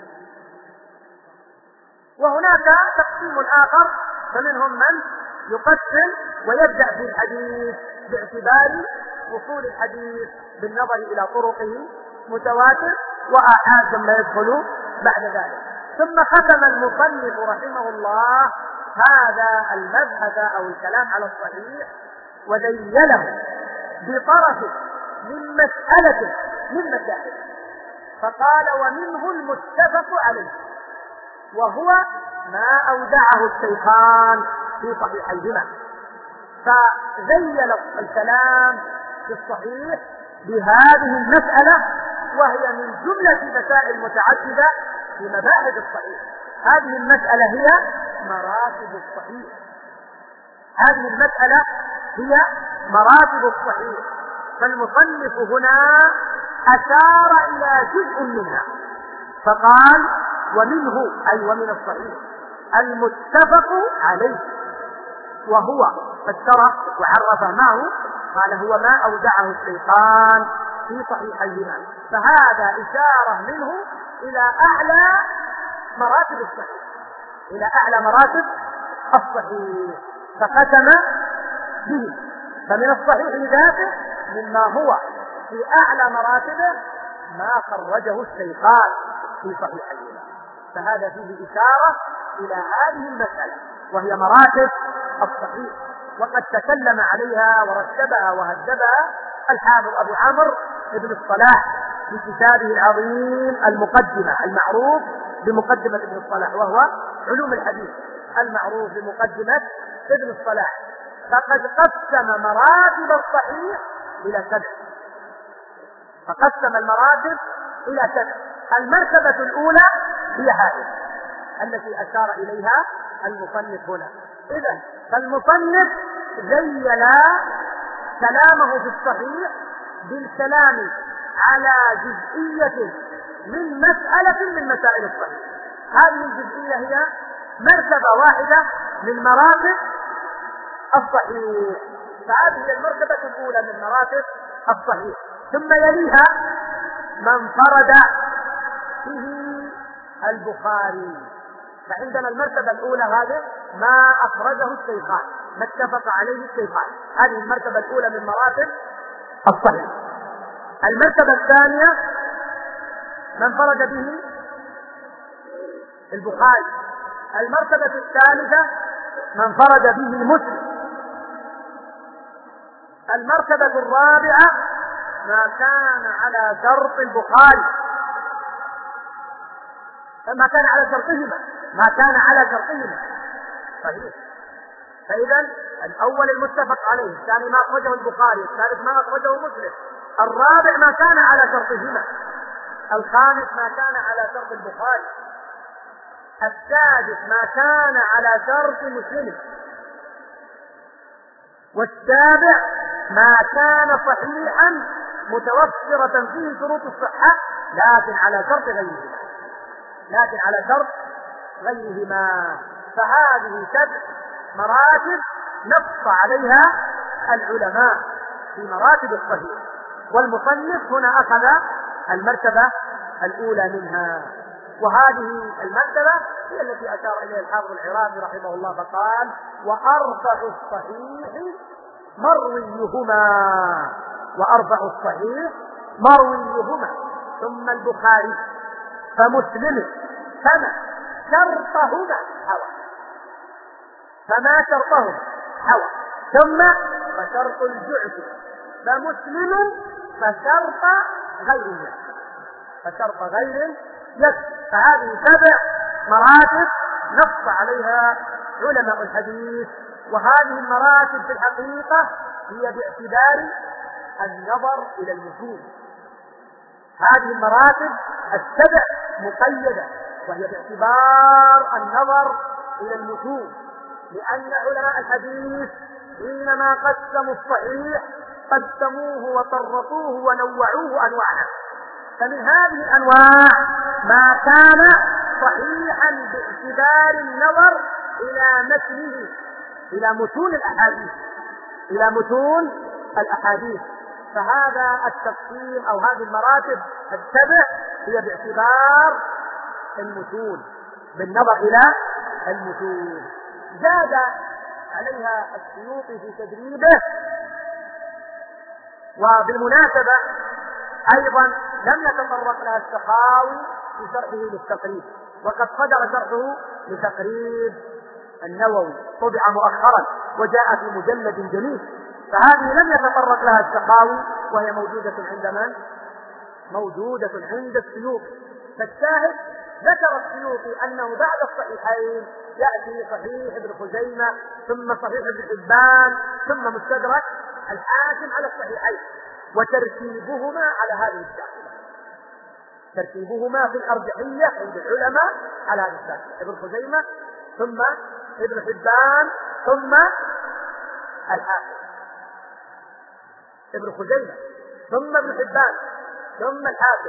وهناك تقسيم آخر، فمنهم من يقسم ويبدأ في الحديث باعتبار وصول الحديث بالنظر إلى طرقه متواتر وآحاد ثم يدخل بعد ذلك. ثم ختم المصنف رحمه الله هذا المبحث أو الكلام على الصحيح وذيله بطرف من مسألة من مسائل، فقال: ومنه المتفق عليه، وهو ما أودعه الشيخان في صحيحيهما. فذيل الكلام في الصحيح بهذه المسألة، وهي من جملة مسائل متعددة في مباحث الصحيح. هذه المسألة هي مراتب الصحيح، هذه المسألة هي مراتب الصحيح. فالمصنف هنا أشار إلى جزء منها فقال: ومنه أي ومن الصحيح المتفق عليه، وهو فسره وعرفه ما هو، قال: هو ما أودعه الشيخان في صحيحيهما. فهذا إشارة منه إلى أعلى مراتب الصحيح، إلى أعلى مراتب الصحيح، فختم به. فمن الصحيح ذاته مما هو في أعلى مراتبه ما خرجه الشيخان في صحيحيهما. فهذا فيه إشارة إلى هذه المسألة وهي مراتب الصحيح، وقد تكلم عليها ورتبها وهذبها الحافظ أبو عمرو ابن الصلاح في كتابه العظيم المقدمة المعروف بمقدمة ابن الصلاح، وهو علوم الحديث المعروف بمقدمة ابن الصلاح. فقد قسم مراتب الصحيح إلى 7، فقسم المراتب إلى 7. المرتبة الأولى هي هذه التي أشار إليها المصنف هنا. إذن فالمصنف ذيل كلامه في الصحيح بالكلام على جزئية من مسألة من مسائل الصحيح. هذه الجزئية هي مرتبة واحدة من مراتب الصحيح، فهذه هي المرتبة الأولى من مراتب الصحيح. ثم يليها ما انفرد به البخاري. فعندنا المرتبة الأولى هذه ما أخرجه الشيخان، ما اتفق عليه الشيخان، هذه المرتبة الأولى من مراتب الصحيح. المرتبة الثانية ما انفرد به البخاري. المرتبة الثالثة ما انفرد به مسلم. المرتبة الرابعة ما كان على شرط البخاري، ما كان على شرطهما، ما كان على شرطهما صحيح. فإذا الأول المتفق عليه، الثاني ما أخرجه البخاري، الثالث ما أخرجه مسلم، الرابع ما كان على شرطهما، الخامس ما كان على شرط البخاري، السادس ما كان على شرط مسلم، والسابع ما كان صحيحا متوفرة فيه شروط الصحة لكن على شرط غيرهما. فهذه 7 مراتب نص عليها العلماء في مراتب الصحيح، والمصنف هنا أخذ المرتبة الأولى منها، وهذه المرتبة هي التي أشار إليها الحافظ العراقي رحمه الله فقال: وأربع الصحيح مرويهما ثم البخاري فمسلم فما شرطهما حوى ثم فشرط الجعف فمسلم فشرط غير يكفي. فهذه 7 مراتب نص عليها علماء الحديث، وهذه المراتب في الحقيقة هي باعتبار النظر إلى المتون. هذه المراتب 7 مقيدة، وهي باعتبار النظر إلى المتون، لأن علماء الحديث حينما قسموا الصحيح قسموه وطرقوه ونوعوه أنواعا. فمن هذه الأنواع ما كان صحيحا باعتبار النظر إلى متنه، إلى متون الأحاديث. فهذا التقسيم أو هذه المراتب 7 هي باعتبار المتون، بالنظر إلى المتون. زاد عليها السيوطي في تدريبه. وبالمناسبة أيضا لم يتطرق لها السخاوي في شرحه للتقريب، وقد صدر شرحه لتقريب النووي، طبع مؤخرا وجاء في مجلد جميل، فهذه لم يتطرق لها السخاوي، وهي موجودة عند السيوطي. فالشاهد ذكر السيوطي أنه بعد الصحيحين يأتي صحيح ابن خزيمة، ثم صحيح ابن حبان، ثم مستدرك الحاكم على الصحيحين، وترتيبهما على هذه الشاكلة، ترتيبهما في الأرجحية عند العلماء على هذه الشاكلة: ابن خزيمة ثم ابن حبان ثم الحاكم، ابن خزيمة ثم ابن حبان ثم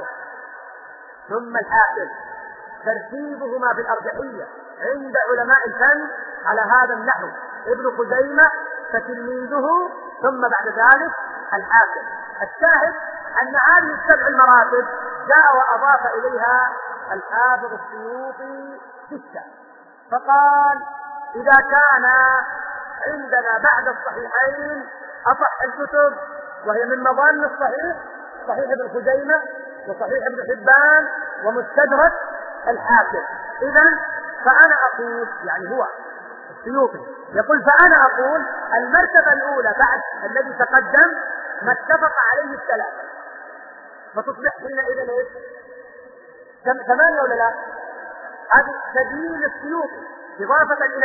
الحاكم، ترتيبهما في الأرجحية عند علماء الفن على هذا النحو: ابن خزيمة فتلميذه ثم بعد ذلك الحاكم. الشاهد أن هذه 7 المراتب جاء وأضاف إليها الحافظ السيوطي 6، فقال: إذا كان عندنا بعد الصحيحين أصح الكتب، وهي من مظان الصحيح صحيح ابن خزيمة وصحيح ابن حبان ومستدرك الحاكم، إذن فأنا أقول، يعني هو السيوطي يقول: فأنا أقول المرتبة الأولى بعد الذي تقدم ما اتفق عليه 3، فتصبح حينئذ ايش؟ 8 ولا لا؟ هذه سبيل السيوطي إضافة إلى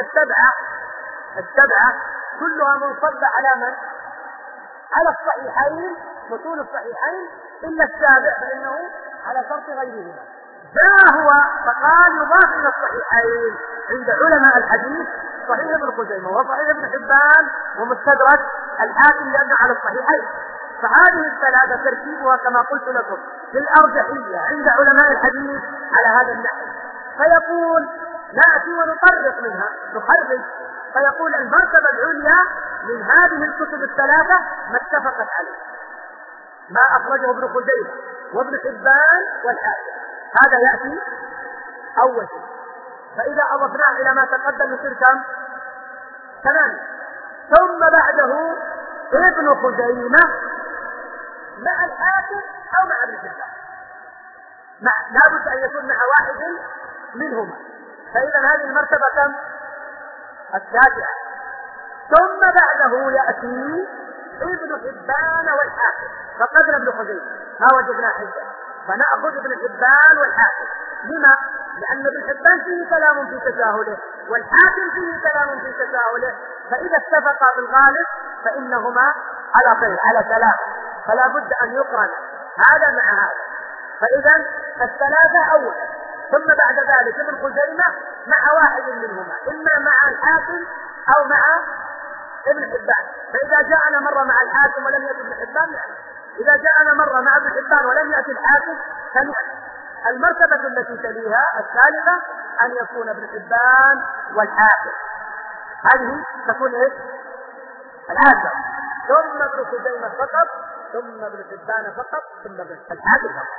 7 كلها منصبة على من؟ على الصحيحين، متون الصحيحين، إلا 7 فإنه على شرط غيرهما. فقال يضاف إلى الصحيحين عند علماء الحديث صحيح ابن خزيمة وصحيح ابن حبان ومستدرك الحاكم لأنه على الصحيحين. فهذه 3 ترتيبها كما قلت لكم في الأرجحية عند علماء الحديث على هذا النحو. فيقول نأتي ونطرق منها، نخرج، فيقول المرتبة العليا من هذه الكتب 3 ما اتفقت عليه، ما أخرجه ابن خزيمة وابن حبان والحاكم، هذا يأتي أول شيء. فإذا أضفناه إلى ما تقدم يصير كم؟ 8. ثم بعده ابن خزيمة مع الحاكم أو مع ابن حبان، لابد أن يكون مع واحد منهما. فإذا هذه المرتبة كم؟ 9. ثم بعده يأتي ابن حبان والحاكم، فقدنا ابن خزيمة ما وجدنا حجة، فنأخذ ابن حبان والحاكم. لما؟ لأن ابن حبان فيه كلام في تساهله والحاكم فيه كلام في تساهله، فإذا اتفقا بالغالب فإنهما على خير، على سلام، فلا بد أن يقرن هذا مع هذا. فإذا 3 أولا، ثم بعد ذلك ابن خزيمة مع واحد منهما، إما مع الحاكم أو مع ابن حبان. فإذا جاءنا مرة مع الحاكم ولم يكن ابن حبان إذا جاءنا مرة مع ابن حبان ولم يأتي الحاكم فنعم. المرتبة التي تليها الثالثة أن يكون ابن حبان والحاكم، هذه تكون ايش؟ العاشرة، ثم ابن خزيمة فقط، ثم ابن حبان فقط، ثم ابن الحاكم فقط.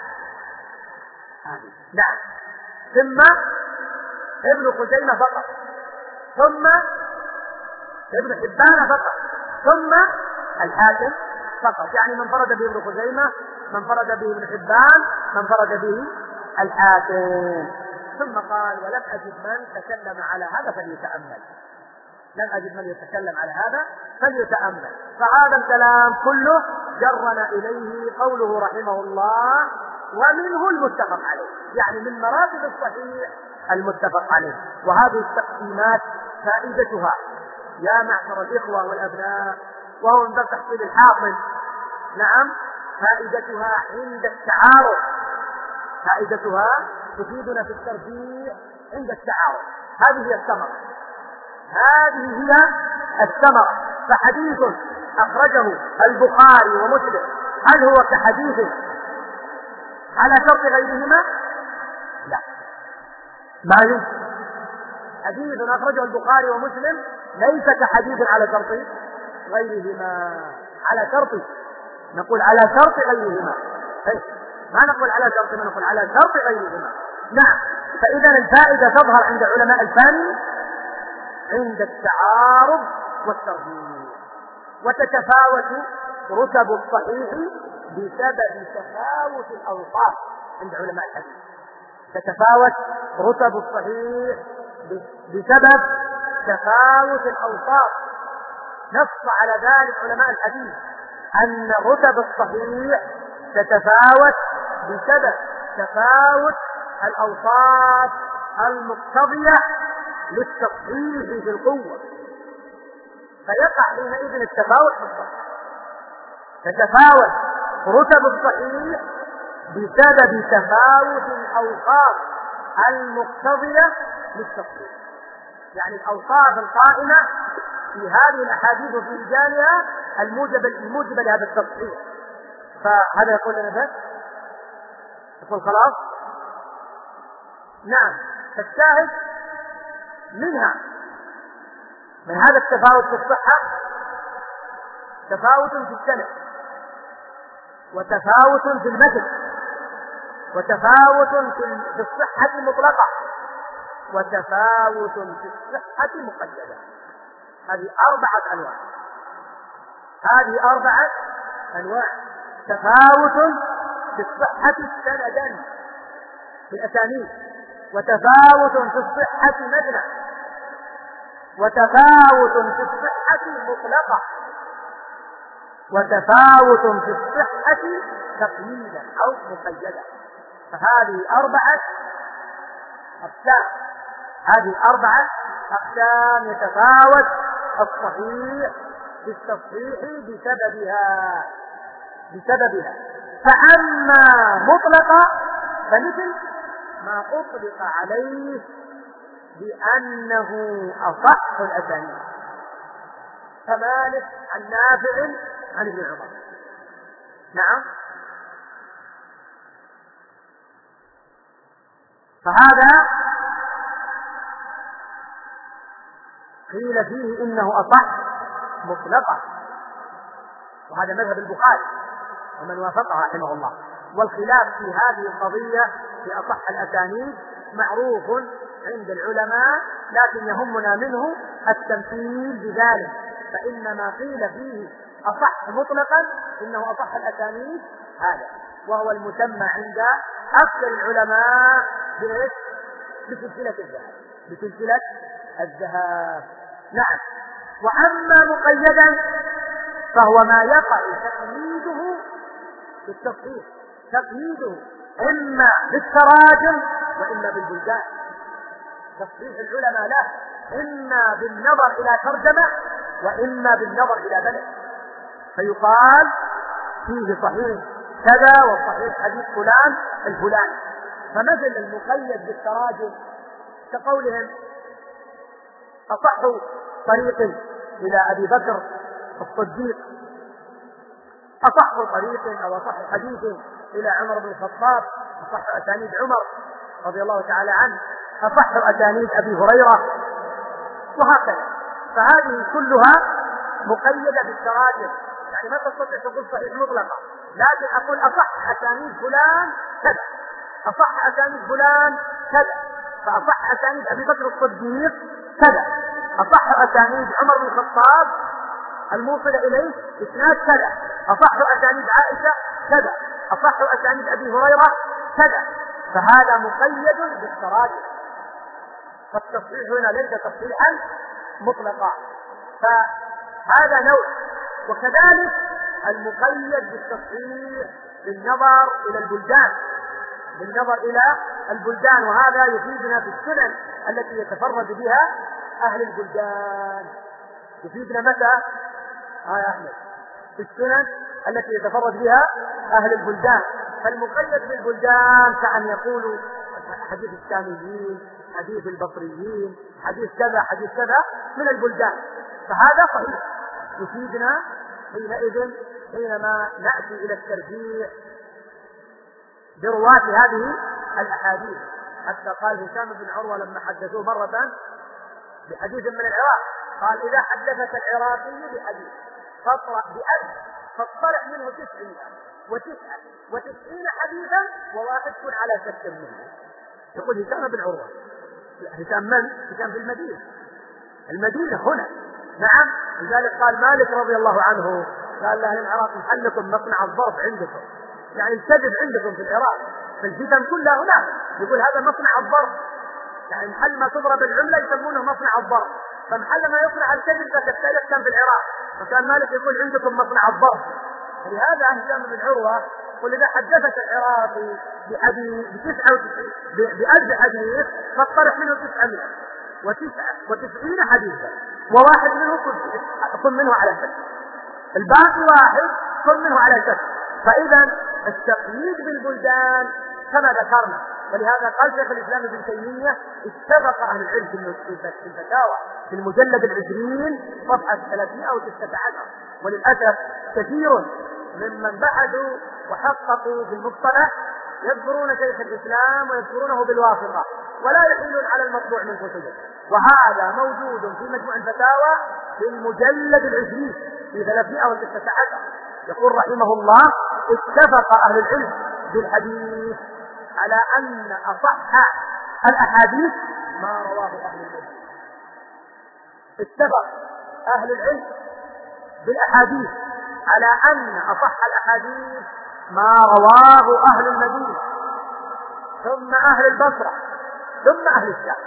نعم، ثم ابن خزيمة فقط، ثم ابن حبان فقط، ثم الحاكم فقط. يعني من فرد به ابن خزيمة، من فرد به ابن حبان، من فرد به الحاكم. ثم قال: ولم أجد من تكلم على هذا فليتأمل. لم أجد من يتكلم على هذا فليتأمل. فهذا الكلام كله جرنا إليه قوله رحمه الله: ومنه المتفق عليه، يعني من مراتب الصحيح المتفق عليه. وهذه التقسيمات فائدتها يا معشر الإخوة والأبناء، وهو من باب تحصيل الحاصل، نعم، فائدتها عند التعارض، فائدتها تفيدنا في الترجيح عند التعارض. هذه هي الثمرة، هذه هي الثمرة. فحديث أخرجه البخاري ومسلم هل هو كحديث على شرط غيرهما؟ لا، ما يمكن. حديث أخرجه البخاري ومسلم ليس كحديث على شرط غيرهما. على شرط، نقول على شرط غيرهما، ما نقول على شرط، ما نقول على شرط غيرهما. نعم. فإذا الفائدة تظهر عند علماء الفن عند التعارض والترجيح. وتتفاوت رتب الصحيح بسبب تفاوت الأوصاف عند علماء الحديث. تتفاوت رتب الصحيح بسبب تفاوت الأوصاف. نص على ذلك علماء الحديث أن رتب الصحيح تتفاوت بسبب تفاوت الأوصاف المقتضية للتصحيح في القوة، فيقع حينئذ التفاوت في الصحيح. تتفاوت رتب الصحيح بسبب تفاوت الأوصاف المقتضية للتصحيح، يعني الأوصاف القائمة في هذه الأحاديث وفي رجالها الموجبة لهذا التصحيح. فهذا يقول لنا بس، يقول خلاص. نعم. فالشاهد منها من هذا التفاوت في الصحة تفاوت في السند، وتفاوت في المتن، وتفاوت في الصحة المطلقة، وتفاوت في الصحة المقيدة. هذه 4 أنواع. هذه 4 أنواع. تفاوت في الصحة سندا في الأسانيد، وتفاوت في الصحة متنا، وتفاوت في الصحة مطلقة، وتفاوت في الصحة تقييدا أو مقيدا. فهذه 4 أقسام. هذه 4 أقسام يتفاوت الصحيح بالتصحيح بسببها. فأما مطلقة فمثل ما أطلق عليه بأنه أصح الأسانيد، فمالك عن نافع عن ابن عمر. نعم. فهذا قيل فيه إنه أصح مطلقة، وهذا مذهب البخاري ومن وافقه رحمه الله. والخلاف في هذه القضية في أصح الأسانيد معروف عند العلماء، لكن يهمنا منه التمثيل بذلك. فإن ما قيل فيه أصح مطلقا إنه أصح الأسانيد هذا، وهو المسمى عند أكثر العلماء بسلسلة الذهب، بسلسلة الذهب. نعم. وأما مقيدا فهو ما يقع تقييده بالتصحيح، تقييده إما بالتراجم وإما بالبلدان. تصحيح العلماء له إما بالنظر إلى ترجمة وإما بالنظر إلى بلد، فيقال فيه صحيح كذا وصحيح حديث فلان الفلاني. فمثل المقيد بالتراجم كقولهم أصح طريق إلى أبي بكر الصديق أصح طريق أو أصح حديث إلى عمر بن الخطاب، أصح أسانيد عمر رضي الله تعالى عنه، أصح أسانيد أبي هريرة، وهكذا. فهذه كلها مقيدة بالتراجم، يعني ما تستطيع تقول صحيح مطلقا، لكن أقول أصح أسانيد فلان كذا، أصح أسانيد فلان كذا، فأصح أسانيد أبي بكر الصديق كذا، أصح أسانيد عمر بن الخطاب الموصلة إليه إسناد كذا، أصح أسانيد عائشة كذا، أصح أسانيد أبي هريرة كذا. فهذا مقيد بالتراجم، فالتصحيح هنا ليس تصحيحا مطلقا، فهذا نوع. وكذلك المقيد بالتصحيح بالنظر إلى البلدان، بالنظر إلى البلدان، وهذا يفيدنا في السنن التي يتفرد بها أهل البلدان. يفيدنا متى؟ يا أحمد، في السنن التي يتفرد بها أهل البلدان. فالمقيد بالبلدان كأن يقولوا حديث الشاميين، حديث البصريين، حديث كذا حديث كذا من البلدان، فهذا صحيح يفيدنا حينئذ حينما نأتي إلى الترجيح برواة هذه الأحاديث. حتى قال هشام بن عروة لما حدثوه مرة بحديث من العراق، قال إذا حدثك العراقي بحديث فاطرح بألف فاطرح منه 99 حديثا وواحد كن على شك منه. يقول هشام بن عروة. هشام من؟ هشام في المدينة هنا. نعم. لذلك قال مالك رضي الله عنه قال لأهل العراق محلكم مصنع الظرف عندكم، يعني الكذب عندكم في العراق، فالفتن كلها هناك. يقول هذا مصنع الظرف، يعني محل ما تضرب العملة يسمونه مصنع الظرف، فمحل ما يصنع الكذب فكذلك كان في العراق، فكان مالك يقول عندكم مصنع الظرف. لهذا هشام بن عروة قل إذا حدثك العراقي بحديث بألف حديث فاطرح منه 99 حديثا وواحد منه كن منه على شك، الباقي واحد كن منه على شك. فإذا التقييد بالبلدان كما ذكرنا، ولهذا قال شيخ الإسلام ابن تيمية اتفق أهل العلم في الفتاوى في المجلد 20 صفحة 319. وللأسف كثير ممن بحثوا وحققوا في المصطلح يذكرون شيخ الإسلام ويذكرونه بالواسطة ولا يحيلون على المطبوع من كتبه، وهذا موجود في مجموع الفتاوى في المجلد 20 في 319. يقول رحمه الله اتفق أهل العلم بالحديث على أن أصح الأحاديث ما رواه أهل المدينة. اتفق أهل العلم بالأحاديث على أن أصح الأحاديث ما رواه أهل المدينة ثم أهل البصرة ثم أهل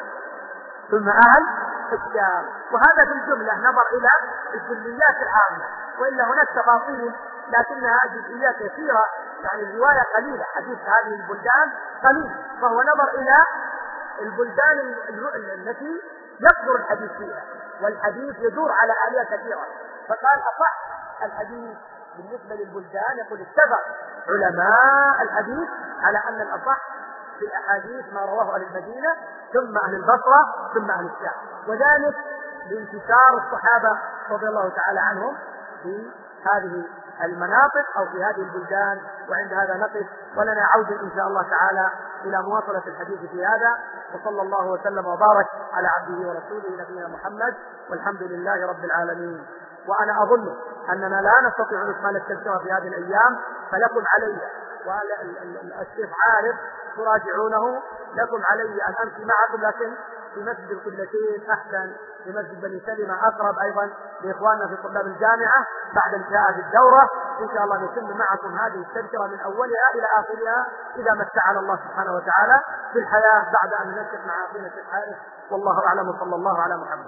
الشام. وهذا في الجملة نظر إلى الكليات العامة، وإلا هناك تفاصيل لكنها جزئيات يسيرة، يعني الرواية قليلة، حديث هذه البلدان قليل، فهو نظر إلى البلدان التي يكثر الحديث فيها، والحديث يدور على آلية كثيرة، فقال أصح الحديث بالنسبة للبلدان. يقول اتفق علماء الحديث على أن الأصح في الأحاديث ما رواه أهل المدينة ثم أهل البصرة ثم أهل الشام، وذلك لانتشار الصحابة رضي الله تعالى عنهم في هذه المناطق أو في هذه البلدان. وعند هذا نقف، ولنا عودة إن شاء الله تعالى إلى مواصلة الحديث في هذا. وصلى الله وسلم وبارك على عبده ورسوله نبينا محمد، والحمد لله رب العالمين. وأنا أظن أننا لا نستطيع نكمل التذكرة في هذه الأيام، فلكم علي والشيخ عارف تراجعونه، لكم علي أن أمشي معكم، لكن في مسجد القبلتين أحسن، في مسجد بني سلمة أقرب أيضا لإخواننا في طلاب الجامعة. بعد انتهاء الدورة إن شاء الله نتم معكم هذه التذكرة من أولها إلى آخرها إذا متعنا الله سبحانه وتعالى في الحياة بعد أن ننشق مع أخينا الشيخ عارف. والله أعلم، وصلى الله على محمد.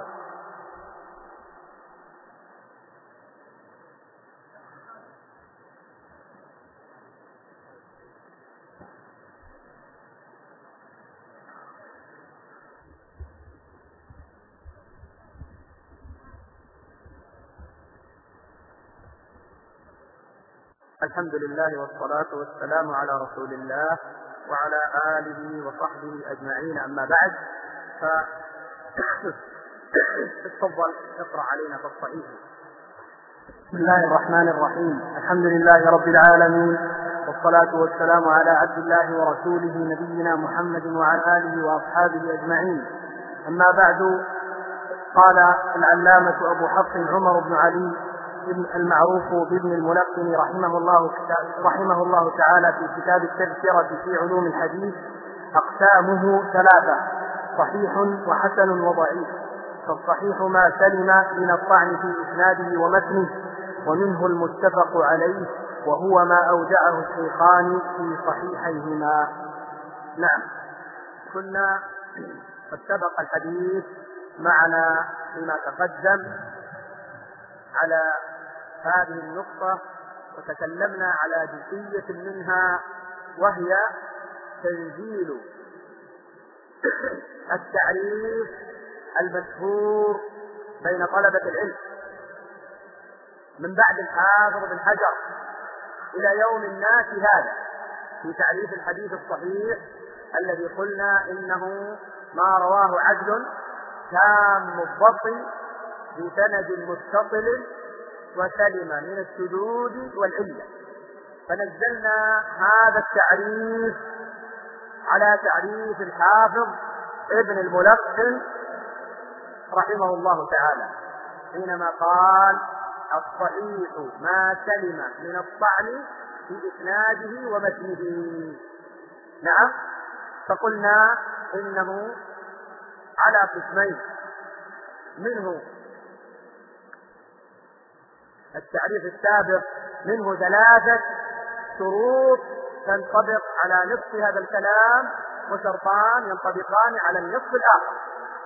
الحمد لله والصلاة والسلام على رسول الله وعلى آله وصحبه أجمعين، أما بعد، فتفضل اقرأ علينا بالصحيح. بسم الله الرحمن الرحيم. الحمد لله رب العالمين، والصلاة والسلام على عبد الله ورسوله نبينا محمد وعلى آله وأصحابه أجمعين. أما بعد، قال العلامة أبو حفص عمر بن علي المعروف بابن الملقن رحمه الله تعالى في كتاب التذكرة في علوم الحديث: أقسامه ثلاثة: صحيح وحسن وضعيف. فالصحيح ما سلم من الطعن في إسناده ومتنه، ومنه المتفق عليه، وهو ما أودعه الشيخان في صحيحيهما. نعم، كنا قد سبق الحديث معنا فيما تقدم على هذه النقطة، وتكلمنا على جزئية منها، وهي تنزيل التعريف المشهور بين طلبة العلم من بعد الحافظ بن حجر إلى يوم الناس هذا في تعريف الحديث الصحيح، الذي قلنا إنه ما رواه عدل تام الضبط بسند متصل وسلم من الشذوذ والعلة. فنزلنا هذا التعريف على تعريف الحافظ ابن الملقن رحمه الله تعالى، حينما قال: الصحيح ما سلم من الطعن في إسناده ومتنه. نعم، فقلنا إنه على قسمين: منه التعريف السابق منه 3 شروط تنطبق على نصف هذا الكلام، وشرطان ينطبقان على النصف الآخر.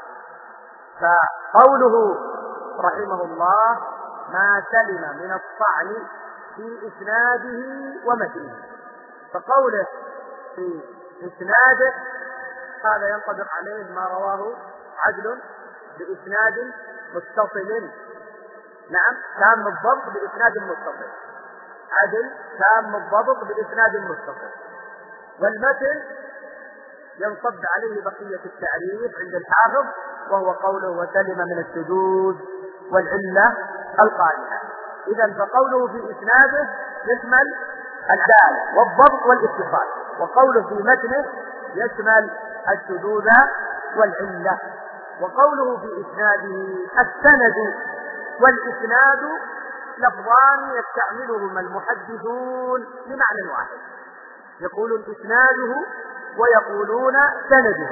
فقوله رحمه الله: ما سلم من الطعن في إسناده ومتنه، فقوله في إسناده هذا ينطبق عليه ما رواه عدل بإسناد متصل. نعم، تام الضبط بإسناد متصل، عدل تام الضبط بإسناد متصل. والمتن ينصب عليه بقية التعريف عند الحافظ، وهو قوله: وسلم من الشذوذ والعلة القادحة. إذن فقوله في إسناده يشمل العدالة والضبط والاتصال، وقوله في متنه يشمل الشذوذ والعلة. وقوله في إسناده السند والإسناد لفظان يستعملهما المحدثون بمعنى واحد، يقولون إسناده ويقولون سنده.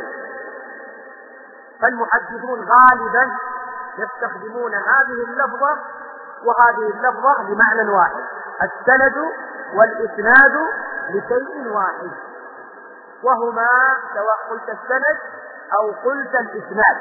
فالمحدثون غالبا يستخدمون هذه اللفظة وهذه اللفظة بمعنى واحد: السند والإسناد لشيء واحد، وهما سواء قلت السند أو قلت الإسناد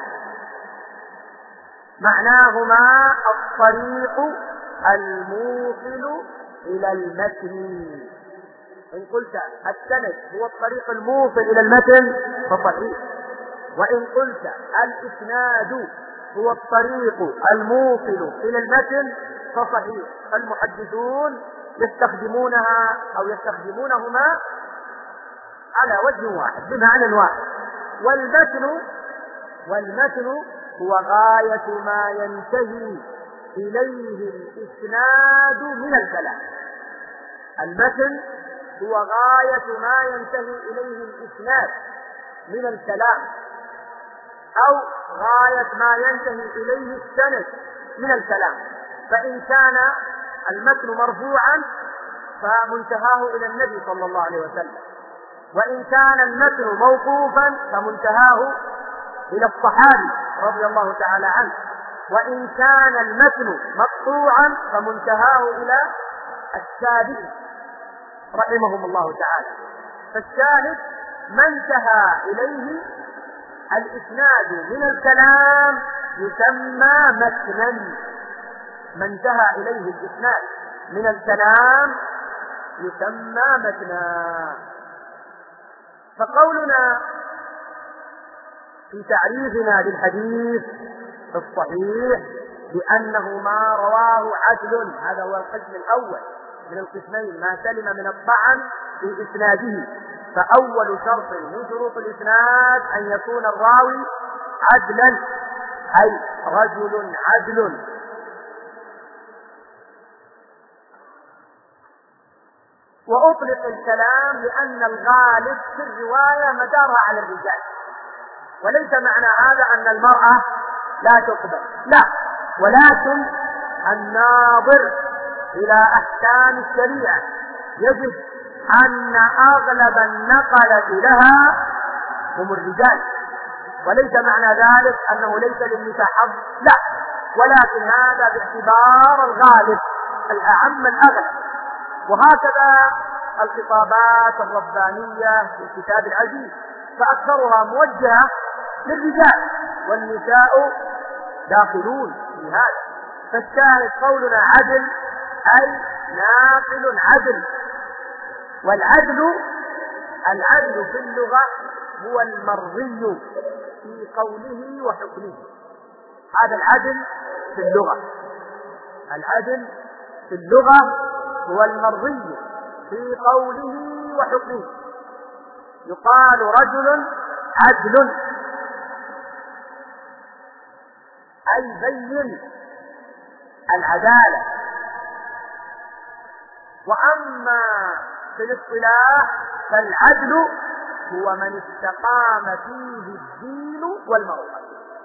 معناهما الطريق الموصل إلى المتن. إن قلت السند هو الطريق الموصل إلى المتن فصحيح، وإن قلت الإسناد هو الطريق الموصل إلى المتن فصحيح. فالمحدثون يستخدمونها أو يستخدمونهما على وجه واحد بمعنى واحد. والمتن هو غاية ما ينتهي إليه الإسناد من الكلام. المتن هو غاية ما ينتهي إليه الإسناد من الكلام، أو غاية ما ينتهي إليه السند من الكلام. فإن كان المتن مرفوعا فمنتهاه إلى النبي صلى الله عليه وسلم، وإن كان المتن موقوفا فمنتهاه إلى الصحابي رضي الله تعالى عنه، وإن كان المتن مقطوعا فمنتهاه إلى التابعين رحمهم الله تعالى. فالشاهد ما انتهى إليه الإسناد من الكلام يسمى متنا. ما انتهى إليه الإسناد من الكلام يسمى متنا. فقولنا في تعريفنا للحديث الصحيح بأنه ما رواه عدل، هذا هو القسم الأول من القسمين: ما سلم من الطعن في إسناده. فأول شرط من شروط الإسناد أن يكون الراوي عدلا، أي رجل عدل. وأطلق الكلام لأن الغالب في الرواية مدارها على الرجال، وليس معنى هذا أن المرأة لا تقبل، لا، ولكن الناظر إلى أحكام الشريعة يجد أن أغلب النقلة لها هم الرجال، وليس معنى ذلك أنه ليس للنساء حظ، لا، ولكن هذا باعتبار الغالب الأعم الأغلب. وهكذا الخطابات الربانية في الكتاب العزيز فأكثرها موجهة للرجال، والنساء داخلون في هذا. فالشاهد قولنا عدل أي ناقل عدل، العدل في اللغة هو المرضي في قوله وحكمه. هذا العدل في اللغة، العدل في اللغة هو المرضي في قوله وحكمه. يقال رجل عدل أي بين العدالة. وأما في الاصطلاح فالعدل هو من استقام فيه الدين والمروءة.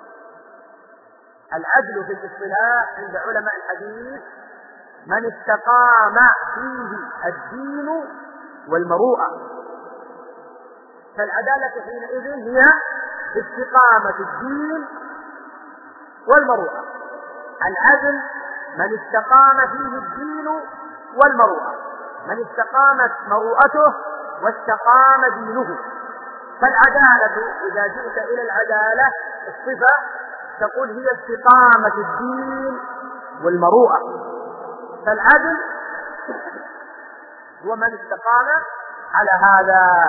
العدل في الاصطلاح عند علماء الحديث من استقام فيه الدين والمروءة. فالعدالة حينئذ هي استقامة الدين والمروءة. العدل من استقام فيه الدين والمروءة، من استقامت مروءته واستقام دينه. فالعدالة إذا جئت إلى العدالة الصفة تقول هي استقامة الدين والمروءة. فالعدل هو من استقام على هذا.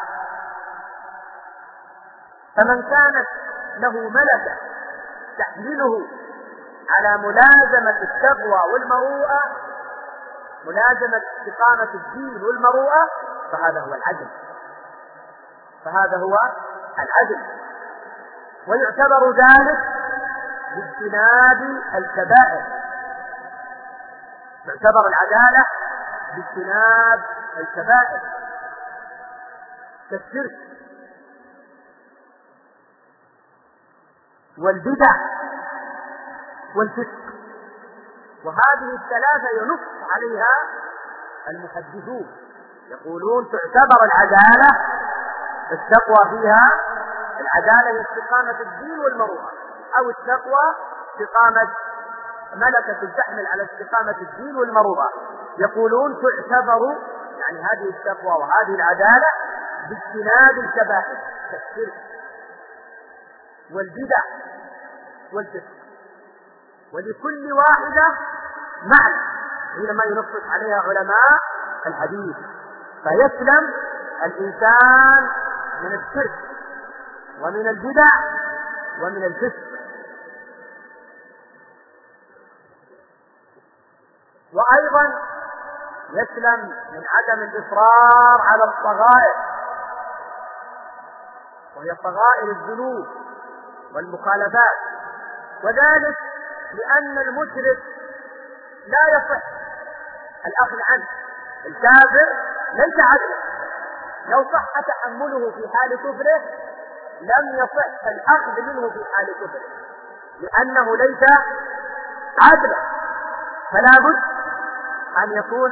فمن كانت له ملكة تحمله على ملازمة التقوى والمروءة، ملازمة استقامة الدين والمروءة، فهذا هو العدل، فهذا هو العدل. ويعتبر ذلك باجتناب الكبائر، تعتبر العدالة باجتناب الكبائر كالشرك والبدع والفسق. وهذه الثلاثة ينص عليها المحدثون، يقولون تعتبر العدالة التقوى فيها، العدالة هي استقامة الدين والمروءة، أو التقوى استقامة ملكة تحمل على استقامة الدين والمروءة. يقولون تعتبر يعني هذه التقوى وهذه العدالة باجتناب الكبائر كالشرك والبدع والفسق. ولكل واحدة معنى حينما ينصص عليها علماء الحديث، فيسلم الإنسان من الشرك ومن البدع ومن الفسق. وأيضا يسلم من عدم الإصرار على الصغائر، وهي صغائر الذنوب والمخالفات، وذلك لأن المشرك لا يصح الأخذ عنه. الكافر ليس عدلا، لو صح تحمله في حال كفره لم يصح الأخذ منه في حال كفره، لأنه ليس عدلا. فلا بد أن يكون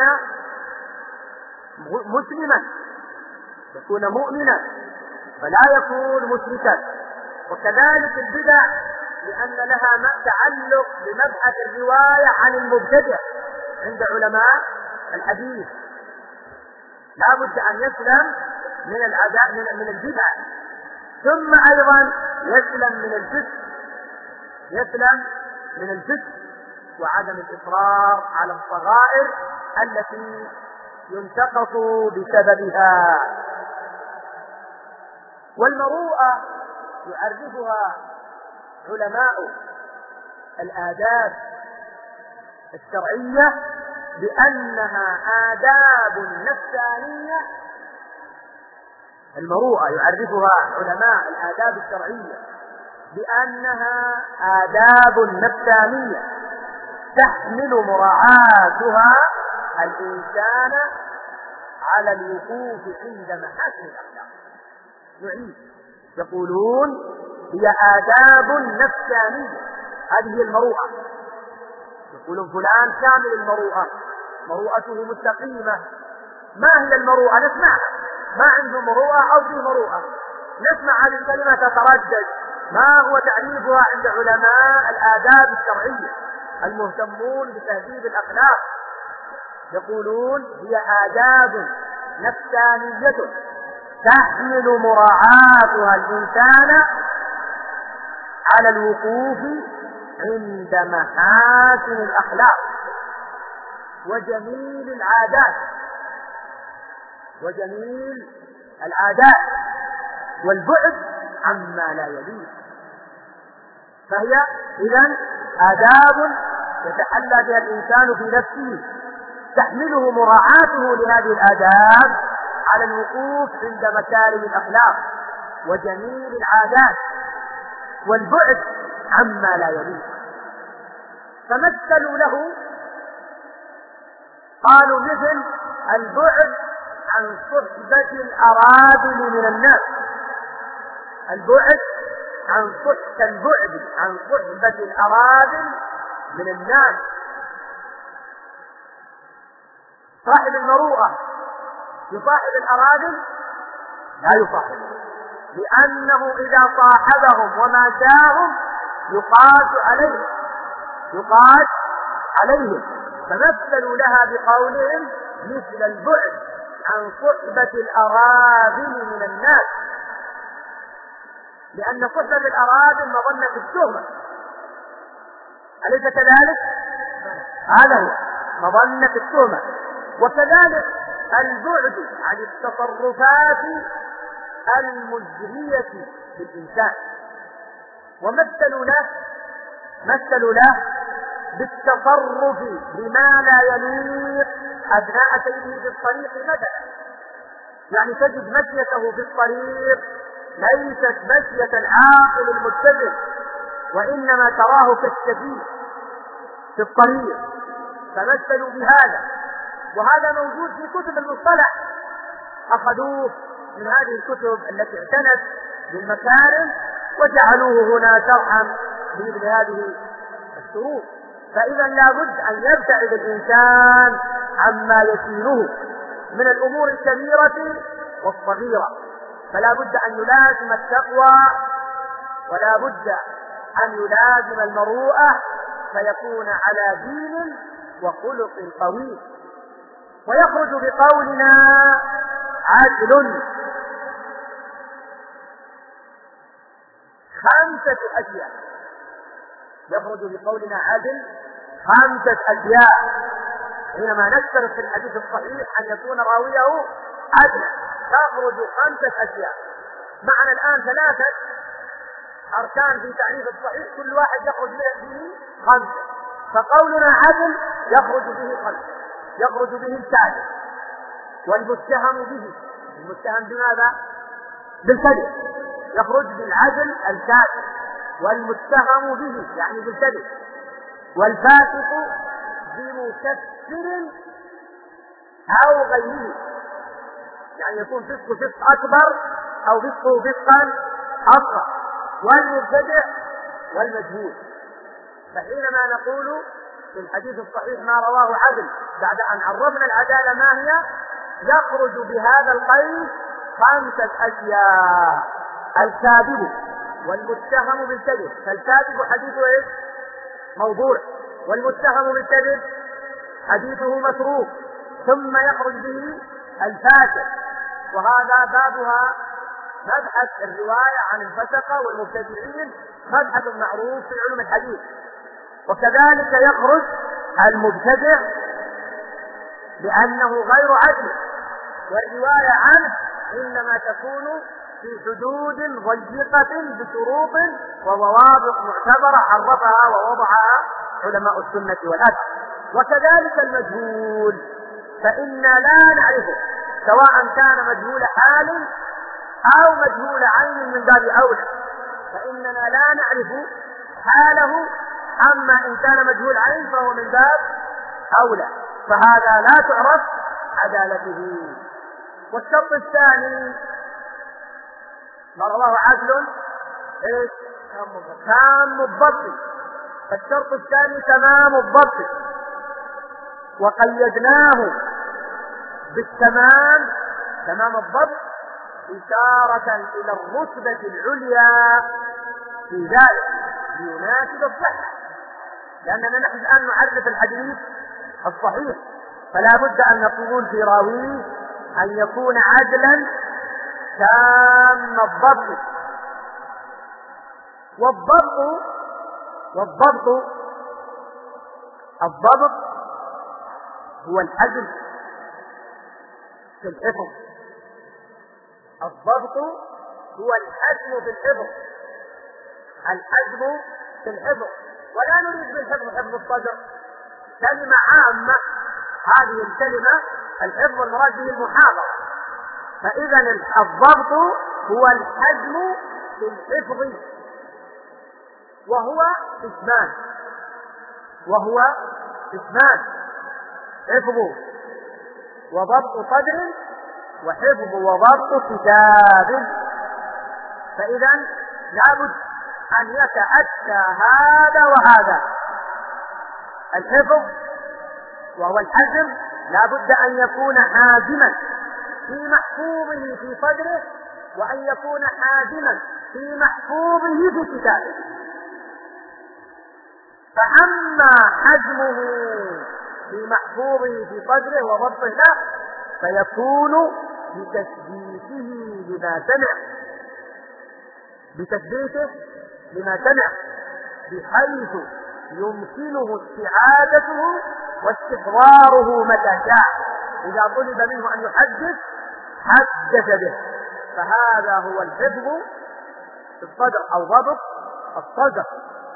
مسلما، يكون مؤمنا، فلا يكون مشركا. وكذلك البدع لأن لها تعلق بمبحث الرواية عن المبتدع عند علماء الحديث، لا بد أن يسلم من البدع. ثم أيضا يسلم من الفسق وعدم الإصرار على الصغائر التي ينتقص بسببها. والمروءة يعرفها علماء الآداب الشرعية بأنها آداب نفسانية. المروءة يعرفها علماء الآداب الشرعية بأنها آداب نفسانية تحمل مراعاتها الإنسان على الوقوف عند محاسن الأخلاق. نعيد، يقولون هي آداب نفسانية، هذه هي المروءة. يقولون فلان كامل المروءة، مروءته مستقيمة. ما هي المروءة؟ نسمعها، ما عنده مروءة أو فيه مروءة، نسمع هذه الكلمة تتردد. ما هو تعريفها عند علماء الآداب الشرعية المهتمون بتهذيب الأخلاق؟ يقولون هي آداب نفسانية تحمل مراعاتها الإنسان على الوقوف عند محاسن الأخلاق وجميل العادات والبعد عما لا يليق. فهي إذن آداب يتحلى بها الإنسان في نفسه تحمله مراعاته لهذه الآداب على الوقوف عند مكارم الأخلاق وجميل العادات والبعد عما لا يليق. فمثلوا له، قالوا مثل البعد عن صحبة الأراذل من الناس، البعد عن صحبة الأراذل من الناس. صاحب المروءة يصاحب الأراذل؟ لا يصاحب، لأنه إذا صاحبهم وماشاهم يقاس عليهم. فمثلوا لها بقولهم مثل البعد عن صحبة الأراذل من الناس، لأن صحبة الأراذل مظنة التهمة، أليس كذلك؟ هذا هو مظنة التهمة. وكذلك البعد عن التصرفات المزرية للإنسان. ومثلوا له بالتصرف بما لا يليق أثناء سيره في الطريق مثلا. يعني تجد مشيته في الطريق ليست مشية العاقل المتزن، وإنما تراه كالسفيه في الطريق، فمثلوا بهذا. وهذا موجود في كتب المصطلح، أخذوه من هذه الكتب التي اعتنت بالمكارم وجعلوه هنا شرحا لمثل هذه الشروط. فإذا لابد أن يبتعد الإنسان عما يشينه من الأمور الكبيرة والصغيرة، فلا بد أن يلازم التقوى ولا بد أن يلازم المروءة، فيكون على دين وخلق قوي. ويخرج بقولنا عدل 5 أشياء، يخرج بقولنا عدل 5 أشياء. حينما نشترط في الحديث الصحيح أن يكون راويه عدلا تخرج 5 أشياء. معنا الآن 3 أركان في تعريف الصحيح، كل واحد يخرج به 5، فقولنا عدل يخرج به 5، يخرج به الكاذب والمتهم به، المتهم بماذا؟ بالكذب، يخرج بالعدل الكاذب، والمتهم به يعني بالكذب، والفاسق بمكفر أو غيره، يعني يكون فسق فسق أكبر أو فسقه فسقا أصغر، والمبتدع والمجهول. فحينما نقول في الحديث الصحيح ما رواه عدل بعد أن عرفنا العدالة ما هي، يخرج بهذا القيد 5 أشياء: الكاذب والمتهم بالكذب، فالكاذب حديثه ايش؟ موضوع، والمتهم بالكذب حديثه مسروق، ثم يخرج به الفاسق، وهذا بابها مبحث الرواية عن الفسقة والمبتدعين، مبحث معروف في علوم الحديث. وكذلك يخرج المبتدع لأنه غير عدل، والرواية عنه إنما تكون في حدود ضيقة بشروط وضوابط معتبرة عرفها ووضعها علماء السنة والأثر. وكذلك المجهول، فإنا لا نعرفه سواء كان مجهول حال أو مجهول عين من باب أولى، فإننا لا نعرف حاله، أما إن كان مجهول عين فهو من باب أولى، فهذا لا تعرف عدالته. والشرط الثاني ما رواه عدل ايش؟ تام الضبط. فالشرط الثاني تمام الضبط، وقيدناه بالتمام تمام الضبط إشارة إلى الرتبة العليا في ذلك ليناسب الصحة، لأننا نحن الآن نعرف الحديث الصحيح، فلا بد أن نقول في راويه أن يكون عدلا تام الضبط. الضبط هو الحزم في الحفظ. الضبط هو الحزم في الحفظ، الحزم في الحفظ. ولا نريد بالحفظ حفظ الصدر، كلمة عامة هذه الكلمة. الحفظ المراد به المحافظة. فإذا الضبط هو الحزم في الحفظ، وهو اسمان حفظ وضبط صدر، وحفظ وضبط كتاب. فإذا لابد أن يتأتى هذا وهذا. الحفظ وهو الحزم لابد أن يكون حازما في محفوظه في صدره، وأن يكون حازما في محفوظه في كتابه. فأما حزمه في محفوظه في صدره وضبطه له فيكون بتثبيته لما سمع بحيث يمكنه استعادته واستحضاره متى شاء. إذا طلب منه أن يحدث حدث به. فهذا هو الحفظ في الصدر أو ضبط الصدر.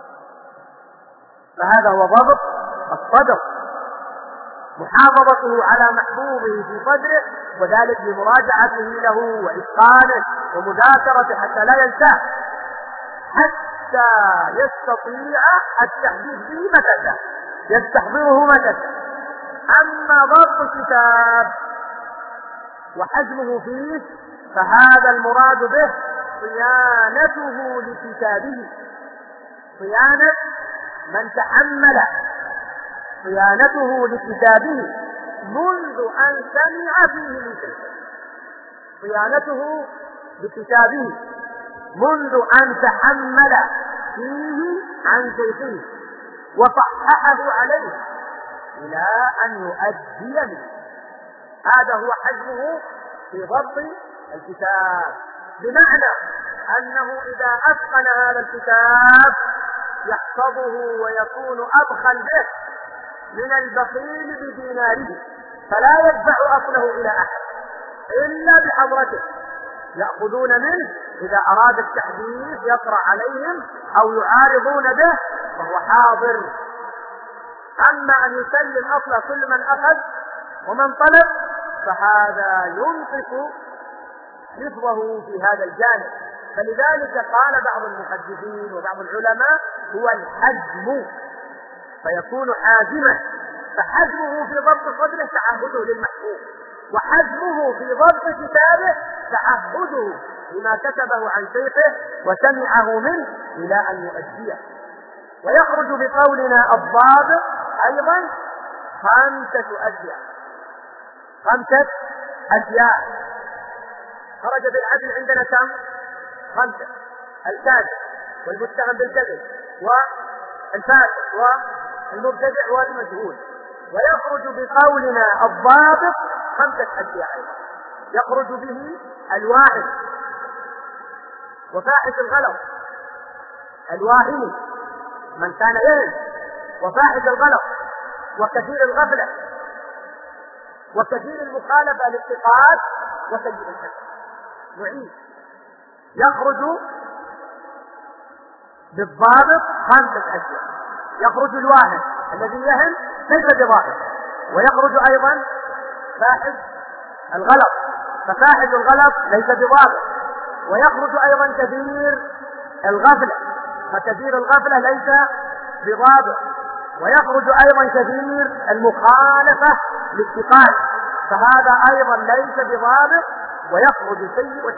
محافظته على محفوظه في صدره، وذلك بمراجعته له وإتقانه ومذاكرته حتى لا ينساه، حتى يستطيع التحديث به متى شاء، يستحضره متى شاء. أما ضبط الكتاب وحزمه فيه فهذا المراد به صيانته لكتابه، صيانة من تحمل صيانته لكتابه منذ أن سمع فيه من شيء، صيانته لكتابه منذ أن تحمل فيه عن شيخه وصححه عليه إلى أن يؤدي منه. هذا هو حجمه في ضبط الكتاب، بمعنى أنه إذا أتقن هذا الكتاب يحفظه ويكون أبخل به من البخيل بديناره، فلا يدفع أصله إلى أحد إلا بحضرته، يأخذون منه إذا أراد التحديث يقرأ عليهم أو يعارضون به وهو حاضر. أما أن يسلم أصله كل من أخذ ومن طلب فهذا ينقص حفظه في هذا الجانب. فلذلك قال بعض المحدثين وبعض العلماء هو الحزم، فيكون حازما. فحزمه في ضبط صدره تعهده للمحفوظ، وحزمه في ضبط كتابه تعهده لما كتبه عن شيخه وسمعه منه إلى أن يؤديه. ويخرج بقولنا الضابط أيضا 5 أشياء. خرج بالعدل عندنا كم؟ 5: الكاذب والمتهم بالكذب والفاسق والمبتدع والمجهول. ويخرج بقولنا الضابط 5 أشياء أيضا. يخرج به الواعظ وفاحش الغلط، الواهم من كان يهم، وفاحش الغلط وكثير الغفلة وكثير المخالفة للثقات وسيء الحفظ معين. يخرج بالضابط 5 أشياء. يخرج الواهم الذي يهم ليس بضابط، ويخرج أيضا فاحش الغلط، ففاحش الغلط ليس بضابط، ويخرج أيضا كثير الغفلة، فكثير الغفلة ليس بضابط، ويخرج أيضا كثير المخالفة للثقات، فهذا أيضا ليس بضابط، ويخرج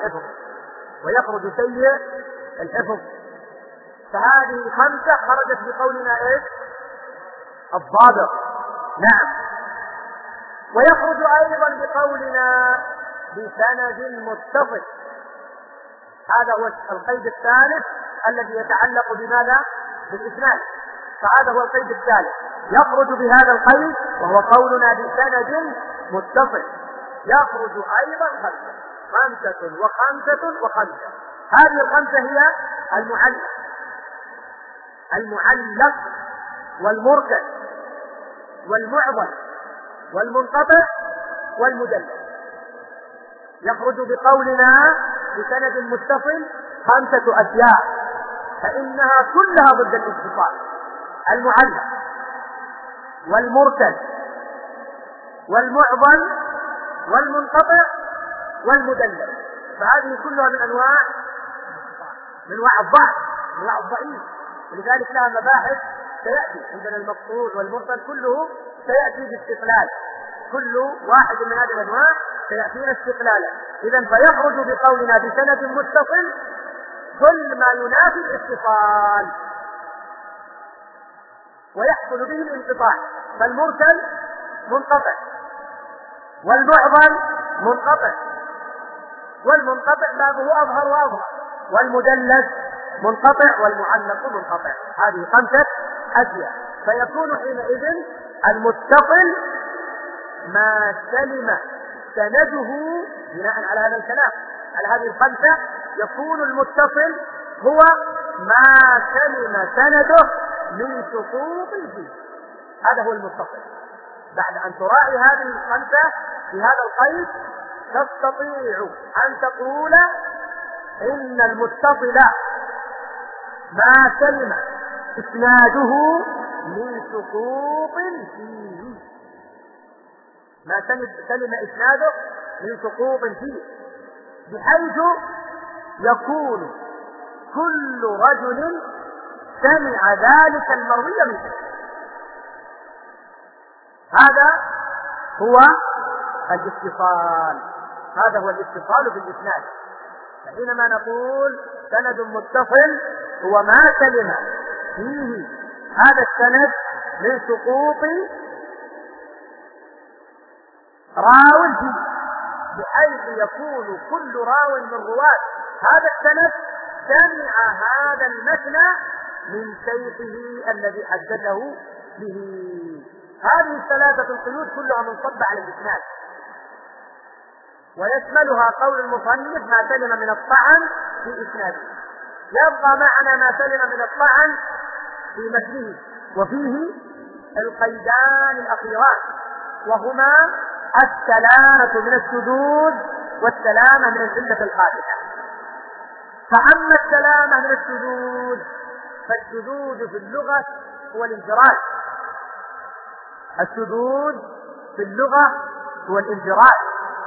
سيء الحفظ. فهذه 5 خرجت بقولنا ايش؟ الضابط. نعم. ويخرج أيضا بقولنا بسند متصل. هذا هو القيد الثالث الذي يتعلق بماذا؟ بالإسناد. فهذا هو القيد الثالث، يخرج بهذا القيد وهو قولنا بسند متصل. يخرج أيضا 5 و5. هذه 5 هي المعلق والمرسل والمعضل والمنقطع والمدلل. يخرج بقولنا بسند متصل 5 أشياء، فإنها كلها ضد الاتصال: المعلق والمرسل والمعضل والمنقطع والمدلل. فهذه كلها من أنواع الضعف، أنواع الضعيف، ولذلك لها مباحث سيأتي عندنا. المقصود والمرسل كله سيأتي باستقلال، كل واحد من هذه الأنواع سيأتينا استقلالا. إذن فيخرج بقولنا بسند متصل كل ما ينافي الاتصال ويحصل به الانقطاع. فالمرسل منقطع، والمعضل منقطع، والمنقطع بابه أظهر وأظهر، والمدلس منقطع، والمعلق منقطع. هذه 5 أشياء. فيكون حينئذ المتصل ما سلم سنده بناء على هذا الكلام، على هذه 5. يكون المتصل هو ما سلم سنده من سقوط فيه. هذا هو المتصل. بعد أن تراعي هذه 5 في هذا القيد تستطيع أن تقول إن المتصل ما سلم إسناده من سقوط فيه، ما سلم إسناده من سقوط فيه، بحيث يكون كل رجل سمع ذلك المروي منه. هذا هو الاتصال، هذا هو الاتصال بالإسناد. فحينما نقول سند متصل هو ما سلم فيه هذا السند من سقوط راو فيه، بحيث يكون كل راو من رواة هذا السند سمع هذا المتن من شيخه الذي حدثه به. هذه 3 القيود كلها منصبة على الإسناد، ويشملها قول المصنف ما سلم من الطعن في إسناده. يبقى معنا ما سلم من الطعن في متنه، وفيه القيدان الأخيران، وهما السلامة من الشذوذ والسلامة من العلة القادحة. فأما السلامة من الشذوذ فالشذوذ في اللغة هو الانفراد. الشذوذ في اللغة هو الانفراد،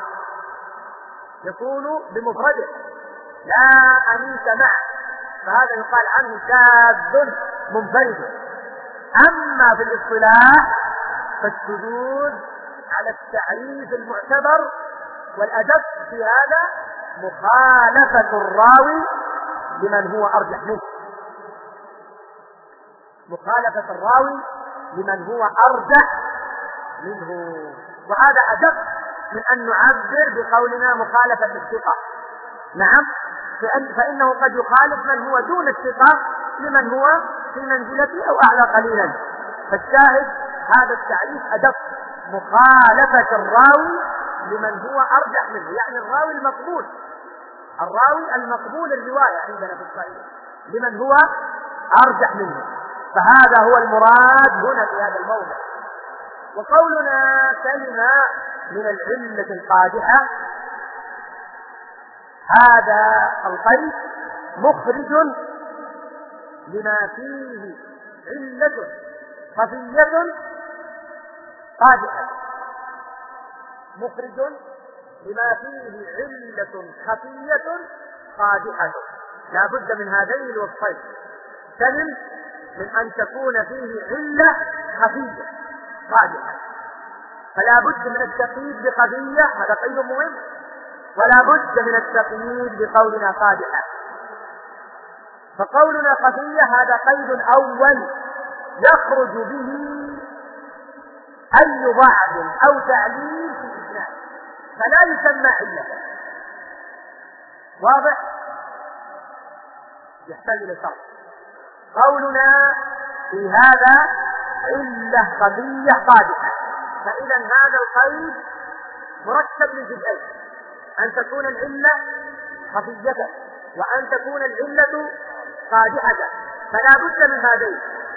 يكون بمفرده لا أنيس معه، فهذا يقال عنه شاذ منفرد. أما في الاصطلاح فالشذوذ على التعريف المعتبر والأدق في هذا مخالفة الراوي لمن هو أرجح منه، مخالفة الراوي لمن هو أرجح منه. وهذا أدق من أن نعبر بقولنا مخالفة الثقة. نعم، فإنه قد يخالف من هو دون الثقة لمن هو في منزلته أو أعلى قليلا. فالشاهد هذا التعريف أدق، مخالفة الراوي لمن هو أرجح منه، يعني الراوي المقبول الرواية عندنا في الصحيح لمن هو أرجح منه. فهذا هو المراد هنا في هذا الموضع. وقولنا سلم من العلة القادحة، هذا القيد مخرج لما فيه علة خفية قادحة، مخرج لما فيه علة خفية قادحة. لا بد من هذين الوصفين: سلم من أن تكون فيه علة خفية قادحة، فلا بد من التقييد بقضية، هذا قيد مهم، ولا بد من التقييد بقولنا قادحة. فقولنا خفية هذا قيد أول يخرج به أي ضعف أو تعليل في الإسناد، فلا يسمى علة. واضح؟ يحتاج إلى شرط. قولنا في هذا علة خفية قادحة، فإذا هذا القيد مركب من جزئين: أن تكون العلة خفية وأن تكون العلة قادحة، فلا بد من هذين.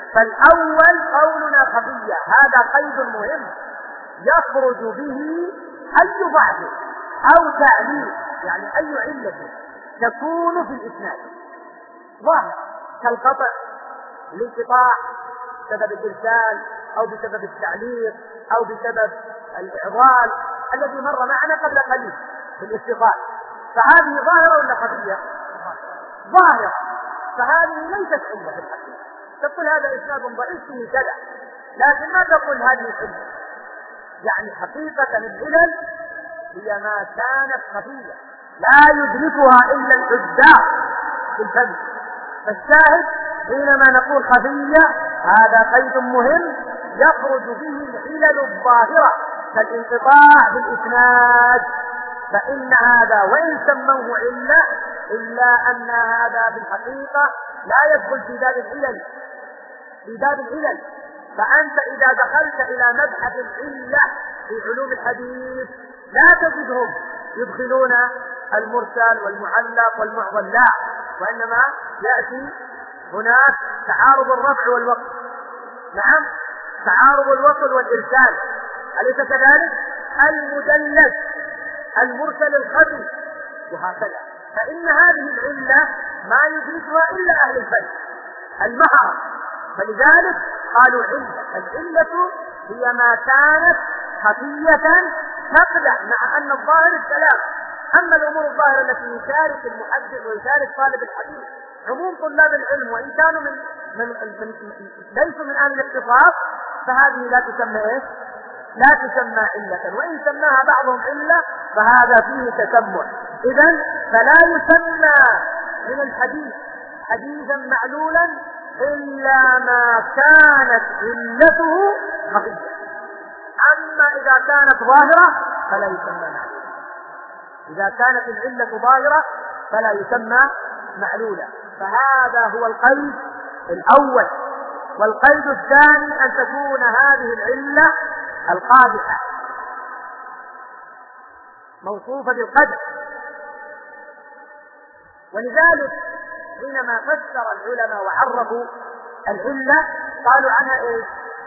فالأول قولنا خفية هذا قيد مهم يخرج به أي ضعف أو تعليل، يعني أي علة تكون في الإسناد ظاهر كالقطع، الانقطاع بسبب الإرسال أو بسبب التعليق أو بسبب الإعضال الذي مر معنا قبل قليل في الاتصال، فهذه ظاهرة ولا خفية؟ ظاهرة، فهذه ليست علة في الحقيقة. تقول هذا إسناد ضعيف فيه كذا، لكن ما تقول هذه علة، يعني حقيقة العلل هي ما كانت خفية لا يدركها إلا الحذاء في الفم. فالشاهد حينما نقول خفية هذا قيد مهم يخرج به العلل الظاهرة كالانقطاع بالإسناد، فإن هذا وإن سموه علة إلا أن هذا بالحقيقة لا يدخل في باب العلل، في باب العلل. فأنت إذا دخلت إلى مبحث العلة في علوم الحديث لا تجدهم يدخلون المرسل والمعلق والمعضل، لا، وإنما يأتي هناك تعارض الرفع والوقف، نعم، تعارض الوصل والإرسال، أليس كذلك؟ المدلس، المرسل الخفي، وهكذا. فإن هذه العلة ما يدركها إلا أهل الفن المهرة، فلذلك قالوا علة. العلة هي ما كانت خفية تقدح مع أن الظاهر السلام. أما الأمور الظاهرة التي يشارك المحدث ويشارك طالب الحديث عموم طلاب العلم وإن كانوا ليسوا من أهل الاختصاص، فهذه لا تسمى إيش؟ لا تسمى علة، وإن سماها بعضهم علة فهذا فيه تسمع. إذن فلا يسمى من الحديث حديثا معلولا إلا ما كانت علته خفية. أما إذا كانت ظاهرة فلا يسمى معلولا، إذا كانت العلة ظاهرة فلا يسمى معلولا. فهذا هو القيد الأول. والقيد الثاني أن تكون هذه العلة القادحة موصوفة بالقدح. ولذلك حينما فسر العلماء وعرفوا العلة قالوا عنها ايش؟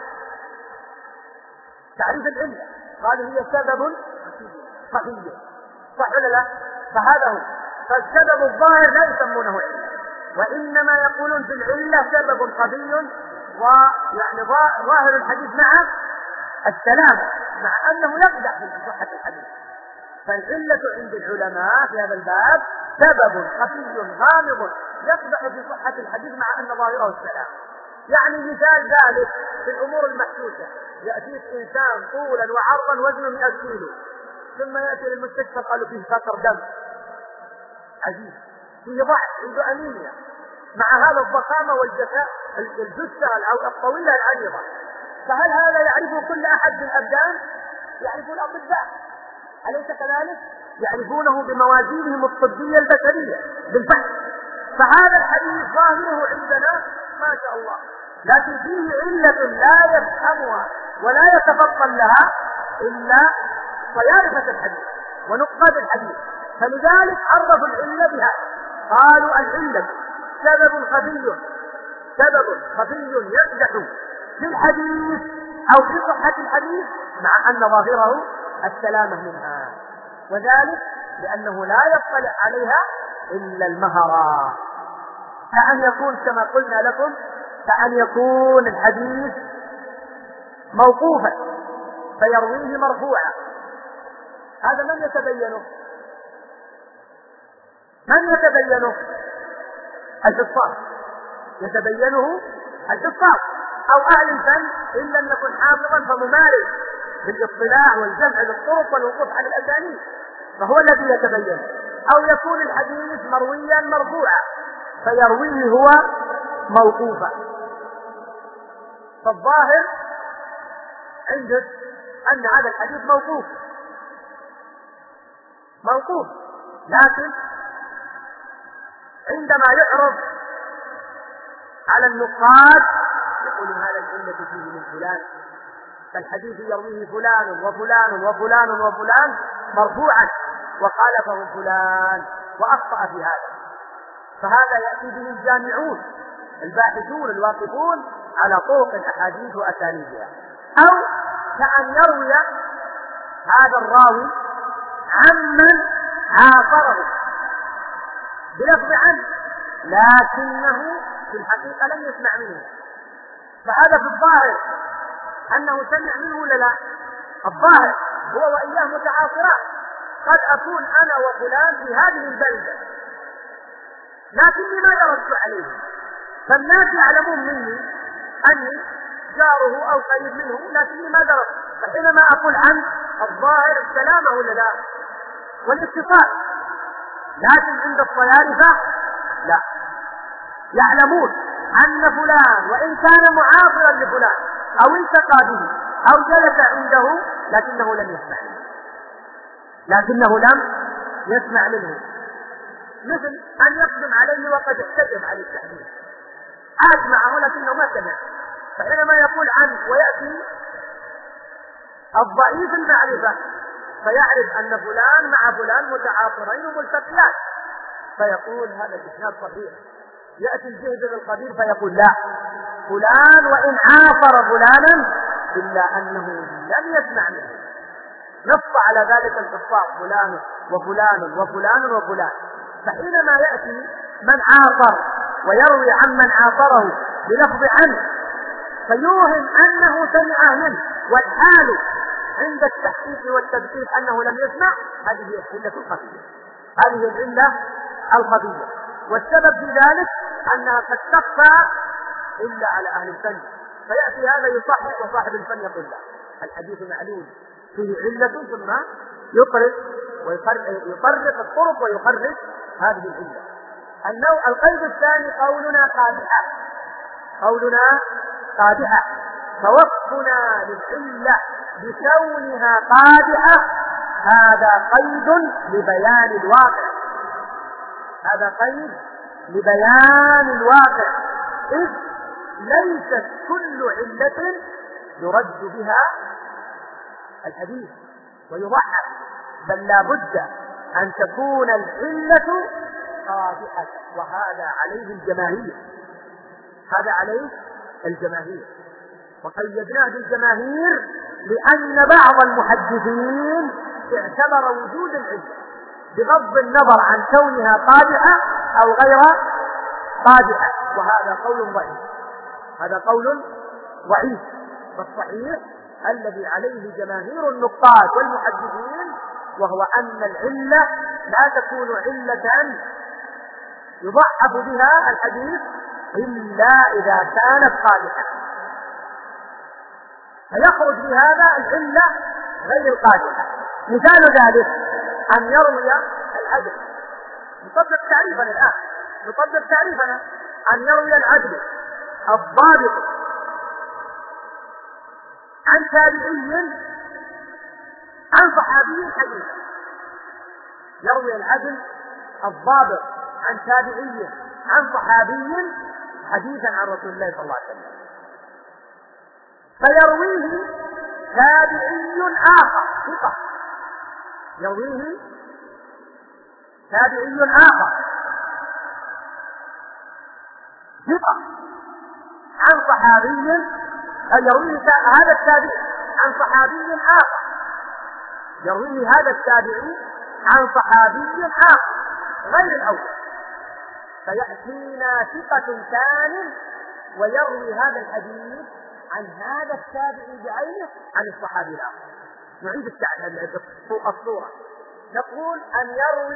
تعريف العلة قالوا هي سبب خفي، صح ولا لا؟ فهذا هو. فالسبب الظاهر لا يسمونه علة، وإنما يقولون في العلة سبب خفي ويعني ظاهر الحديث مع السلامة، مع أنه يقدح في صحة الحديث. فالعلة عند العلماء في هذا الباب سبب خفي غامض يقدح في صحة الحديث مع أن ظاهره السلام. يعني مثال ذلك في الأمور المحسوسة: يأتيك إنسان طولا وعرضا وزنه 100 كيلو، ثم يأتي للمستشفى قالوا فيه فقر دم عجيب، فيه ضعف، عنده أنيميا، مع هذا الضخامة والجفاء الجثة الطويلة العريضة. فهل هذا يعرفه كل أحد من الأبدان؟ يعرفه الأطباء، أليس كذلك؟ يعرفونه بموازينهم الطبية البشرية بالفحص. فهذا الحديث ظاهره عندنا ما شاء الله، لكن فيه علة لا يفهمها ولا يتفطن لها إلا صيارفة الحديث ونقاد الحديث. فلذلك عرفوا العلة بها، قالوا العلة سبب خفي يقدح في الحديث أو في صحة الحديث مع أن ظاهره السلامة منها، وذلك لأنه لا يطلع عليها إلا المهرة. كأن يكون كما قلنا لكم، كأن يكون الحديث موقوفا فيرويه مرفوعا، هذا من يتبينه؟ من يتبينه؟ الحفاظ، يتبينه الحفاظ أو أهل الفن، إن لم يكن حافظا فممارس، بالاطلاع والجمع للطرق والوقوف على الأسانيد، فهو الذي يتبين. أو يكون الحديث مرويا مرفوعا فيرويه هو موقوفا. فالظاهر عندك أن هذا الحديث موقوف، لكن عندما يعرض على النقاد يقول هذا العلة فيه من فلان، فالحديث يرويه فلان وفلان وفلان وفلان مرفوعا وخالفه فلان وأخطأ في هذا، فهذا يأتي به الجامعون الباحثون الواقفون على طرق الأحاديث وأسانيدها. أو كأن يروي هذا الراوي عمن عاصره بلفظ عنه لكنه في الحقيقة لم يسمع منه، فهذا في الظاهر أنه سمع منه ولا لا؟ الظاهر هو وإياه متعاصران، قد أكون أنا وفلان في هذه البلدة لكني ما درست عليه، فالناس يعلمون مني أني جاره أو قريب منه لكني ما درست، فحينما أقول عنه الظاهر السلامة ولا لا والاتصال. لكن عند الطيارفة لا، يعلمون أن فلان وإن كان معاصرا لفلان أو التقى به أو جلس عنده لكنه لم يسمع منه، مثل أن يقدم عليه وقد احتجم عن التحديث، عاش معه لكنه ما سمع، فحينما يقول عنه ويأتي الضعيف المعرفة فيعرف أن فلان مع فلان متعاصرين وملتقيان فيقول هذا الإسناد صحيح. يأتي الجهد القدير فيقول لا، فلان وإن عاصر فلانا إلا أنه لم يسمع منه، نص على ذلك القصاص فلان وفلان وفلان وفلان. فحينما يأتي من عاصر ويروي عمن عاصره بلفظ عنه فيوهم أنه سمع منه والحال عند التحقيق والتدقيق أنه لم يسمع، هذه هي العلة الخفية، هذه العلة الخفية. والسبب في ذلك أنها قد تخفى إلا على أهل الفن، فيأتي هذا يصحح وصاحب الفن يقول لا الحديث معلول فيه علة، ثم يطرق الطرق ويخرج هذه العلة. القيد الثاني قولنا قادحة، فوصفنا للعلة بكونها قادحة هذا قيد لبيان الواقع، إذ ليست كل علة يرد بها الحديث ويضعف، بل لا بد أن تكون العلة قادحة، وهذا عليه الجماهير، وقيدناه بالجماهير لأن بعض المحدثين اعتبر وجود العلة بغض النظر عن كونها قادحة أو غير قادحة، وهذا قول ضعيف. فالصحيح الذي عليه جماهير النقاد والمحدثين وهو أن العلة لا تكون علة يضعف بها الحديث إلا إذا كانت قادحة، فيخرج بهذا العلة غير القادحة. مثال ذلك أن يروي العدل، نطبق تعريفنا أن يروي العدل الضابط عن تابعي عن صحابي حديث، يروي العدل الضابط عن تابعي عن صحابي حديثا عن رسول الله صلى الله عليه وسلم، فيرويه تابعي آخر ثقة، عن صحابي، يرويه هذا التابعي عن صحابي آخر، يرويه هذا التابعي عن صحابي آخر غير الأول، فيأتينا ثقة ثاني ويروي هذا الحديث عن هذا التابعي بعينه عن الصحابي الآخر. نعيد الصورة، نقول أن يروي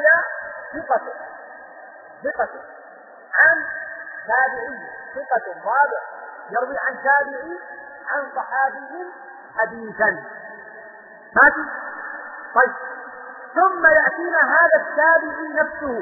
ثقة عن تابعي، ثقة ضابط يروي عن تابعي عن صحابي حديثا، ماشي؟ طيب ثم يأتينا هذا التابعي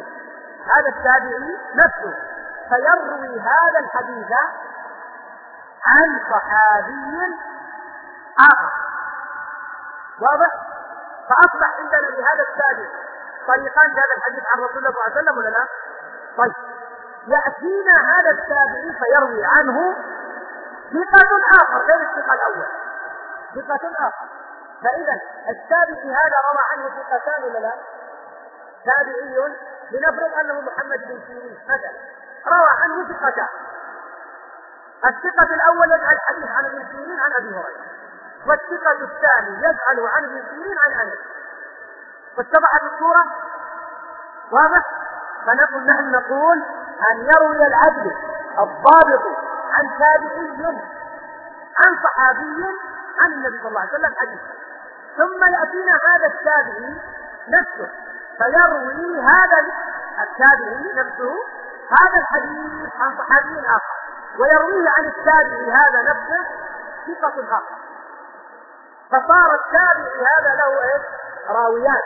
نفسه فيروي هذا الحديث عن صحابي آخر. واضح؟ فأصبح عندنا لهذا التابع طريقان في هذا الحديث عن رسول الله صلى الله عليه وسلم ولا لا؟ طيب يأتينا هذا التابعي فيروي عنه ثقة آخر غير الثقة الأول، ثقة آخر. فإذا التابعي هذا روى عنه ثقتان ولا لا؟ تابعي لنفرض أنه محمد بن سيرين مثلا روى عنه ثقتان، الثقة الأول يجعل الحديث عن ابن سيرين عن أبي هريرة، والثقة الثاني يجعل عن ابن سيرين عن أنس. فاتضحت الصورة؟ واضح؟ فنقول نحن نقول أن يروي العدل الضابط عن تابعي عن صحابي عن النبي صلى الله عليه وسلم حديث، ثم يأتينا هذا التابعي نفسه فيروي هذا التابعي نفسه هذا الحديث عن صحابي آخر، ويرويه عن التابعي هذا نفسه ثقة آخر. فصار التابعي هذا له ايش؟ راويان،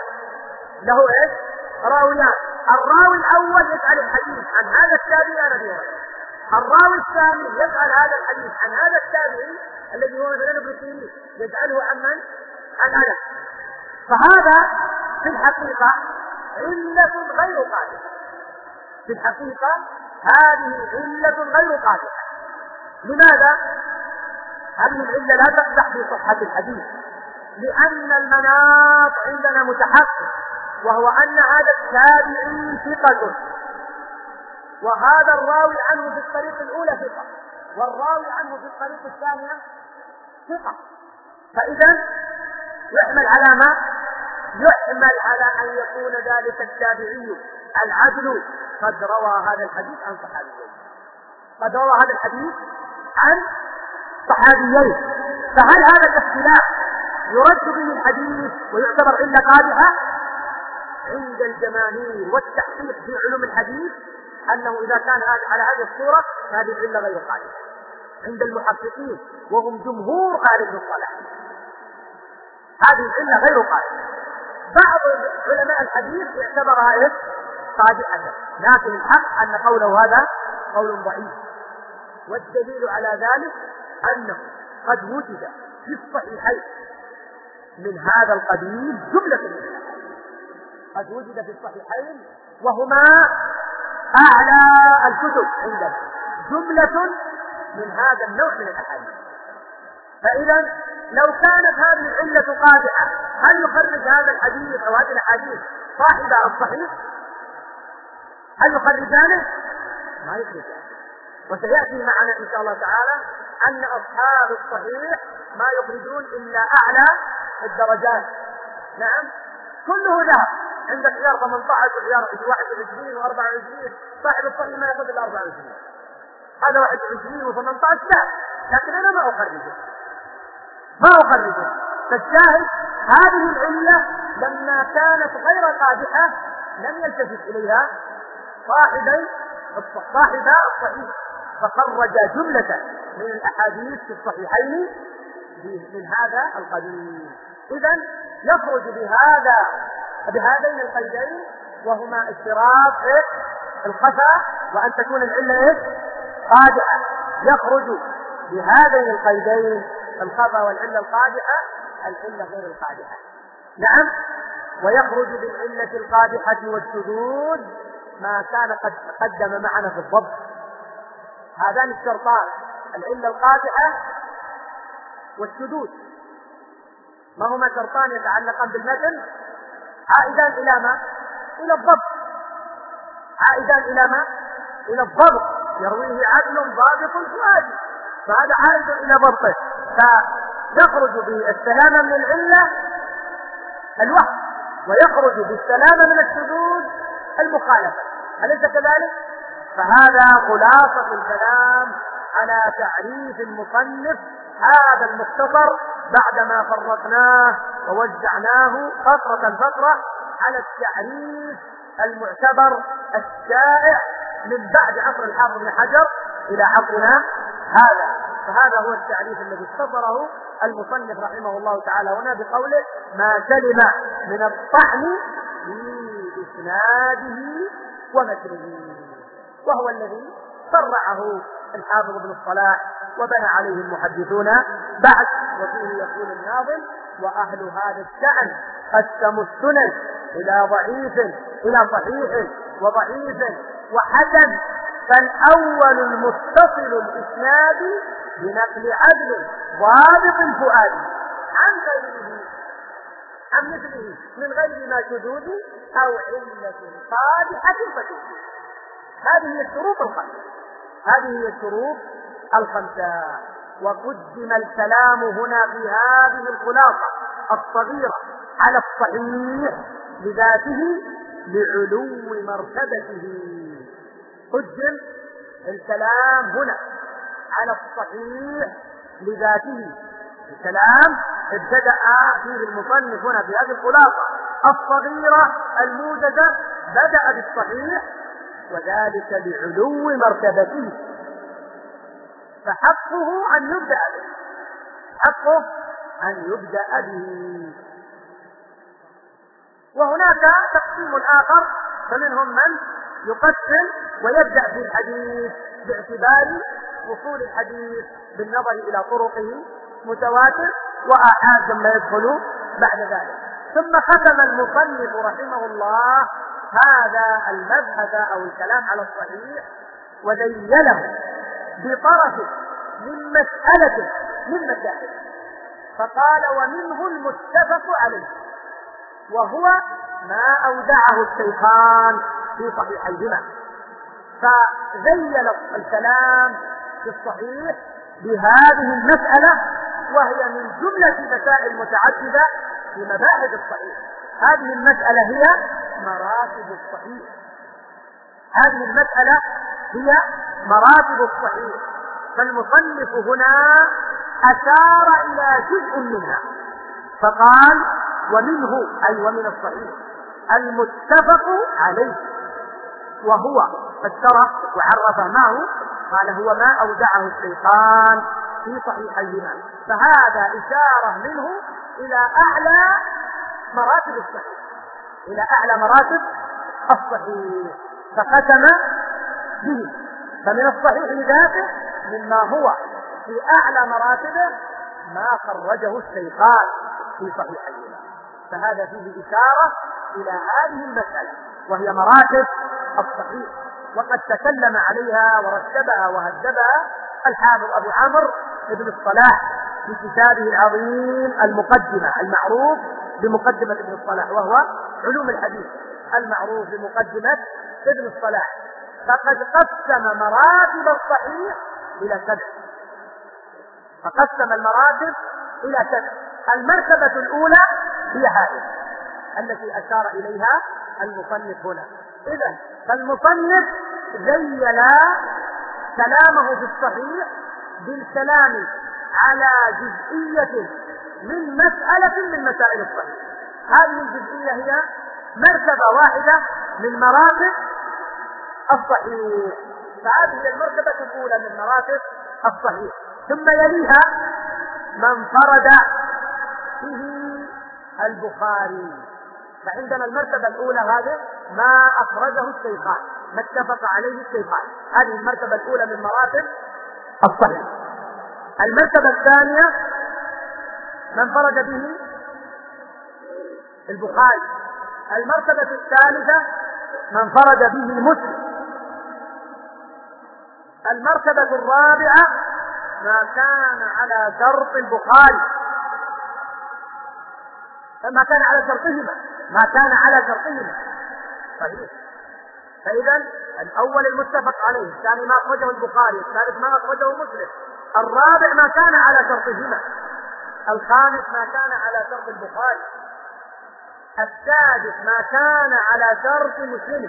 الراوي الأول يجعل الحديث عن هذا التابعي عن أبي هريرة، الراوي الثاني يجعل هذا الحديث عن هذا التابعي الذي هو مثلا ابن سيرين يجعله عن من؟ عن أنس. فهذا في الحقيقة علة غير قادحة، في الحقيقة هذه علة غير قادحة. لماذا؟ هذه العلة لا تقدح في صحة الحديث، لأن المناط عندنا متحقق، وهو أن هذا التابعي ثقة، وهذا الراوي عنه في الطريق الأولى ثقة، والراوي عنه في الطريق الثانية ثقة. فإذا يحمل على ما؟ يحمل على أن يكون ذلك التابعي العدل قد روى هذا الحديث عن صحابيين، فهل هذا الاختلاف يرد به الحديث ويعتبر علة قادحة؟ عند الجماهير والتحقيق في علوم الحديث أنه إذا كان على هذه الصورة هذه العلة غير قادحة. عند المحققين وهم جمهور أهل الصلاح هذه العلة غير قادحة. بعض علماء الحديث يعتبرها ايش؟ قادحة، لكن الحق أن قوله هذا قول ضعيف، والدليل على ذلك أنه قد وجد في الصحيحين من هذا القبيل جملة من الأحاديث، قد وجد في الصحيحين وهما أعلى الكتب عندنا جملة من هذا النوع من الأحاديث. فإذا لو كانت هذه العلة قادحة هل يخرج هذا الحديث أو هذه الأحاديث صاحب الصحيح؟ هل يخرجانه؟ ما يخرجانه. وسيأتي معنا إن شاء الله تعالى أن أصحاب الصحيح ما يخرجون إلا أعلى الدرجات. نعم، كله ذهب، عند خيار 18 وخيار 21 و24، صاحب الصحيح ما يأخذ إلا 24، هذا 21 و18 لا، لكن أنا ما أخرجه. فالشاهد هذه العلة لما كانت غير قادحة لم يلتفت إليها صاحب الصحيح، فخرج جملة من الأحاديث في الصحيحين من هذا القبيل. إذن يخرج بهذين القيدين، وهما اشتراط الخفا وأن تكون العلة قادحة. يخرج بهذين القيدين الخفا والعلة القادحة، العلة غير القادحة. نعم، ويخرج بالعلة القادحة والشذوذ ما كان قد قدم معنا في الضبط. هذان الشرطان، العلة القادحة والشذوذ، ما هما شرطان يتعلقان بالمتن عائدان إلى ما؟ إلى الضبط. إلى الضبط، يرويه عدل ضابط فؤادي، فهذا عائد إلى ضبطه، فيخرج بالسلامة من العلة الوهم، ويخرج بالسلامة من الشذوذ المخالفة. أليس كذلك؟ فهذا خلاصة الكلام على تعريف المصنف هذا المختصر بعدما فرقناه ووزعناه فترة على التعريف المعتبر الشائع من بعد عصر الحافظ بن حجر إلى عصرنا هذا. فهذا هو التعريف الذي اختصره المصنف رحمه الله تعالى هنا بقوله ما سلم من الطعن في إسناده ومتنه، وهو الذي صرعه الحافظ ابن الصلاح وبنى عليه المحدثون بعد. وفيه يقول الناظم: وأهل هذا الشأن قسموا السنن إلى ضعيف إلى صحيح وضعيف وحسن، فالأول المتصل الإسناد بنقل عدل ضابط الفؤاد عن غيره عن مثله من غير ما شذوذ أو علة قادحة فتوجد. هذه هي الشروط الخمسة، هذه هي الشروط الخمسة. وقدم الكلام هنا في هذه الخلاصة الصغيرة على الصحيح لذاته لعلو مرتبته. قدم الكلام هنا على الصحيح لذاته. الكلام ابتدأ فيه المصنف هنا في هذه الخلاصة الصغيرة الموجزة، بدأ بالصحيح وذلك لعلو مرتبته، فحقه أن يبدأ به، حقه أن يبدأ به. وهناك تقسيم آخر، فمنهم من يقسم ويبدأ في الحديث باعتبار وصول الحديث بالنظر إلى طرقه متواتر وآحاد ثم يدخل بعد ذلك. ثم ختم المصنف رحمه الله هذا المبحث أو الكلام على الصحيح وذيله بطرف من مسألة من مسائل، فقال: ومنه المتفق عليه، وهو ما أودعه الشيخان في صحيحيهما. فذيل الكلام في الصحيح بهذه المسألة، وهي من جملة مسائل متعددة في مباحث الصحيح. هذه المسألة هي مراتب الصحيح، هذه المسألة هي مراتب الصحيح. فالمصنف هنا أشار إلى جزء منها فقال: ومنه أي ومن الصحيح المتفق عليه، وهو فسره وعرف ما هو، قال: هو ما أودعه الشيخان في صحيحيهما. فهذا إشارة منه إلى أعلى مراتب الصحيح، إلى أعلى مراتب الصحيح، فختم به. فمن الصحيح لذاته مما هو في أعلى مراتبه ما خرجه الشيخان في صحيحيهما. فهذا فيه إشارة إلى هذه المسألة وهي مراتب الصحيح، وقد تكلم عليها ورتبها وهذبها الحافظ أبو عمرو ابن الصلاح في كتابه العظيم المقدمة المعروف بمقدمة ابن الصلاح، وهو علوم الحديث المعروف بمقدمة ابن الصلاح. فقد قسم مراتب الصحيح إلى 7، فقسم المراتب إلى 7. المرتبة الأولى هي هذه التي أشار إليها المصنف هنا. إذن فالمصنف ذيل كلامه في الصحيح بالكلام على جزئية من مسألة من مسائل الصحيح. هذه الجزئية هي مرتبة واحدة من مراتب الصحيح، فهذه هي المرتبة الأولى من مراتب الصحيح. ثم يليها ما انفرد به البخاري. فعندنا المرتبة الأولى هذه ما أخرجه الشيخان، ما اتفق عليه الشيخان، هذه المرتبة الأولى من مراتب الصحيح. المرتبة الثانية ما انفرد به البخاري. المرتبة الثالثة ما انفرد به مسلم. المرتبة الرابعة ما كان على شرط البخاري، ما كان على شرطهما، ما كان على شرطهما صحيح. فإذا الأول المتفق عليه، الثاني ما أخرجه البخاري، الثالث ما أخرجه مسلم، الرابع ما كان على شرطهما، الخامس ما كان على شرط البخاري، السادس ما كان على شرط مسلم،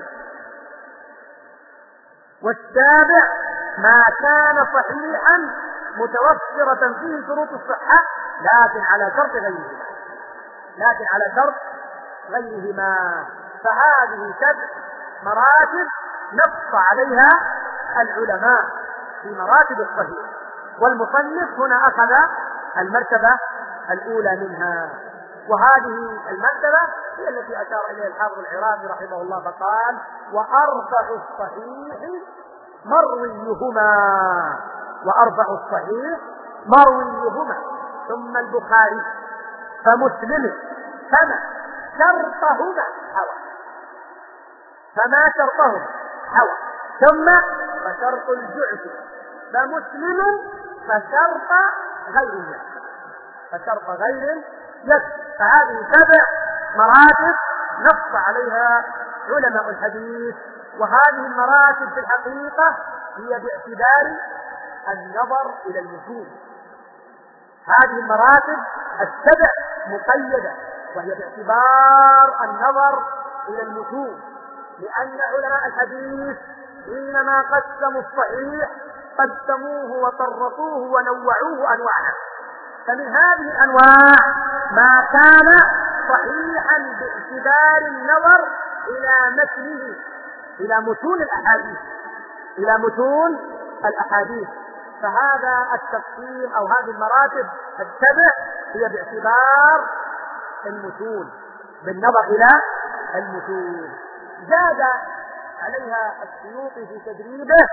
والسابع ما كان صحيحا متوفرة فيه شروط الصحة لكن على شرط غيرهما، لكن على شرط غيرهما. فهذه 7 مراتب نص عليها العلماء في مراتب الصحيح. والمصنف هنا أخذ المرتبة الأولى منها، وهذه المرتبة هي التي أشار إليها الحافظ العراقي رحمه الله فقال: وأرفع الصحيح مرويهما، وأرفع الصحيح مرويهما، ثم البخاري فمسلم فما شرطهما حوى، فما شرطهما حوى، ثم فشرط الجعد، فمسلم فشرط غير يكفي، فشرط غير يكفي. فهذه 7 مراتب نص عليها علماء الحديث، وهذه المراتب في الحقيقة هي باعتبار النظر إلى المتون. هذه المراتب 7 مقيدة، وهي باعتبار النظر إلى المتون، لأن علماء الحديث حينما قسموا الصحيح قسموه وطرقوه ونوعوه أنواعا. فمن هذه الأنواع ما كان صحيحا باعتبار النظر إلى متنه، إلى متون الأحاديث، إلى متون الأحاديث. فهذا التقسيم أو هذه المراتب 7 هي باعتبار المتون، بالنظر إلى المتون. زاد عليها السيوطي في تدريبه.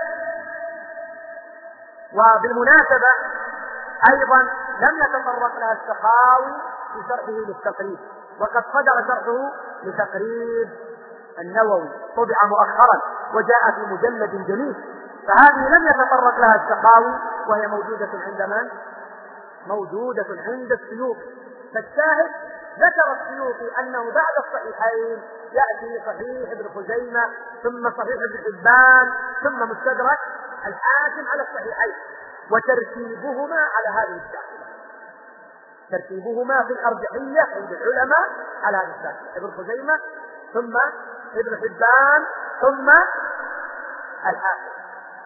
وبالمناسبة أيضا لم يتطرق لها السخاوي في شرحه للتقريب، وقد صدر شرحه لتقريب النووي، طبع مؤخرا وجاء في مجلد جميل، فهذه لم يتطرق لها السخاوي، وهي موجودة عند من؟ موجودة عند السيوطي. فالشاهد ذكر السيوطي أنه بعد الصحيحين يأتي صحيح ابن خزيمة، ثم صحيح ابن حبان، ثم مستدرك الحاكم على الصحيحين، وترتيبهما على هذه الشاكلة، ترتيبهما في الأرجحية عند العلماء على هذه الشاكلة: ابن خزيمة، ثم ابن حبان، ثم الحاكم.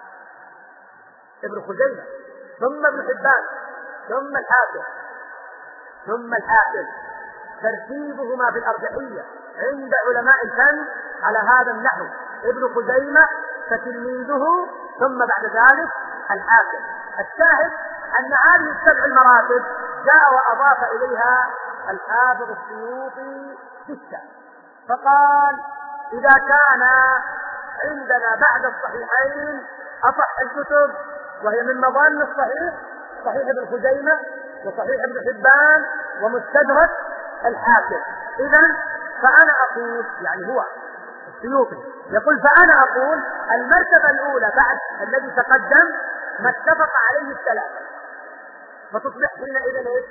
ابن خزيمة، ثم ابن حبان، ثم الحاكم، ثم الحاكم، ترتيبهما في الأرجحية عند علماء الفن على هذا النحو: ابن خزيمة فتلميذه، ثم بعد ذلك الحاكم. الشاهد أن هذه 7 المراتب جاء وأضاف إليها الحافظ السيوطي 6، فقال: إذا كان عندنا بعد الصحيحين أصح الكتب، وهي من مظان الصحيح صحيح ابن خزيمة، وصحيح ابن حبان، ومستدرك الحاكم، إذن فأنا أقول، يعني هو السيوطي يقول: فأنا أقول المرتبة الأولى بعد الذي تقدم ما اتفق عليه الثلاثة، فتصبح حينئذ ايش؟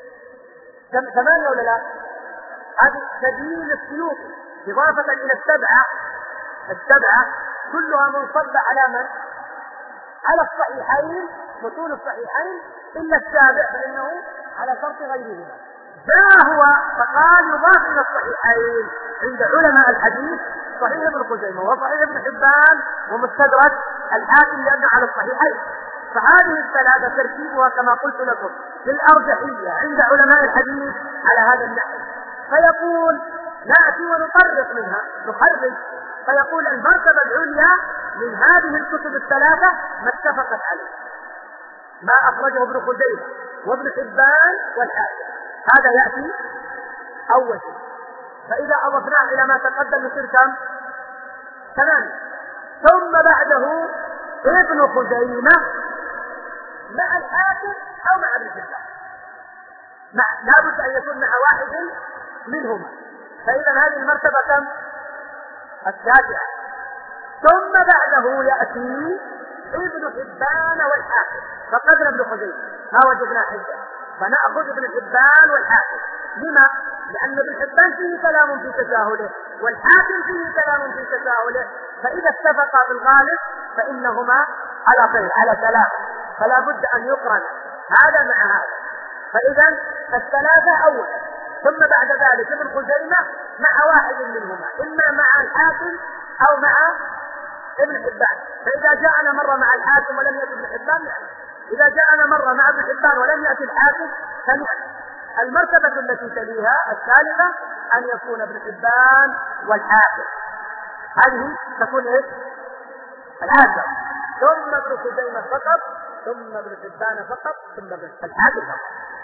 8 ولا لا؟ هذه تدليل السيوطي إضافة إلى السبعة كلها منصبة على من؟ على الصحيحين، متون الصحيحين، إلا السابع فإنه على شرط غيرهما. جاء هو فقال: يضاف إلى الصحيحين عند علماء الحديث صحيح ابن خزيمة، وصحيح ابن حبان، ومستدرك الحاكم، لأنه على الصحيحين. فهذه الثلاثة ترتيبها كما قلت لكم في الأرجحية عند علماء الحديث على هذا النحو. فيقول: نأتي ونطرق منها، نخرج، فيقول: المرتبة العليا من هذه الكتب الثلاثة ما اتفقت عليه، ما أخرجه ابن خزيمة وابن حبان والحاكم، هذا يأتي أول شيء. فإذا أضفناه إلى ما تقدم يصير كم؟ 8. ثم بعده ابن خزيمة مع الحاكم أو مع ابن حبان، لابد أن يكون مع واحد منهما. فإذا هذه المرتبة كم؟ 9. ثم بعده يأتي ابن حبان والحاكم، فقدنا ابن خزيمة ما وجدنا حجة، فنأخذ ابن حبان والحاكم. لما؟ لأن ابن حبان فيه كلام في تساهله، والحاكم فيه كلام في تساهله، فإذا اتفقا بالغالب فإنهما على خير، على 3، فلا بد أن يقرن هذا مع هذا. فإذا 3 أولا، ثم بعد ذلك ابن خزيمة مع واحد منهما، إما مع الحاكم أو مع ابن حبان. فإذا جاءنا مرة مع الحاكم ولم يأتي ابن حبان نعم، إذا جاءنا مرة مع ابن حبان ولم يأتي الحاكم فنعم. المرتبة التي تليها الثالثة أن يكون ابن حبان والحاكم، هذه تكون إيش؟ 10. ثم ابن خزيمة فقط، ثم ابن حبان فقط، ثم ابن الحاكم فقط.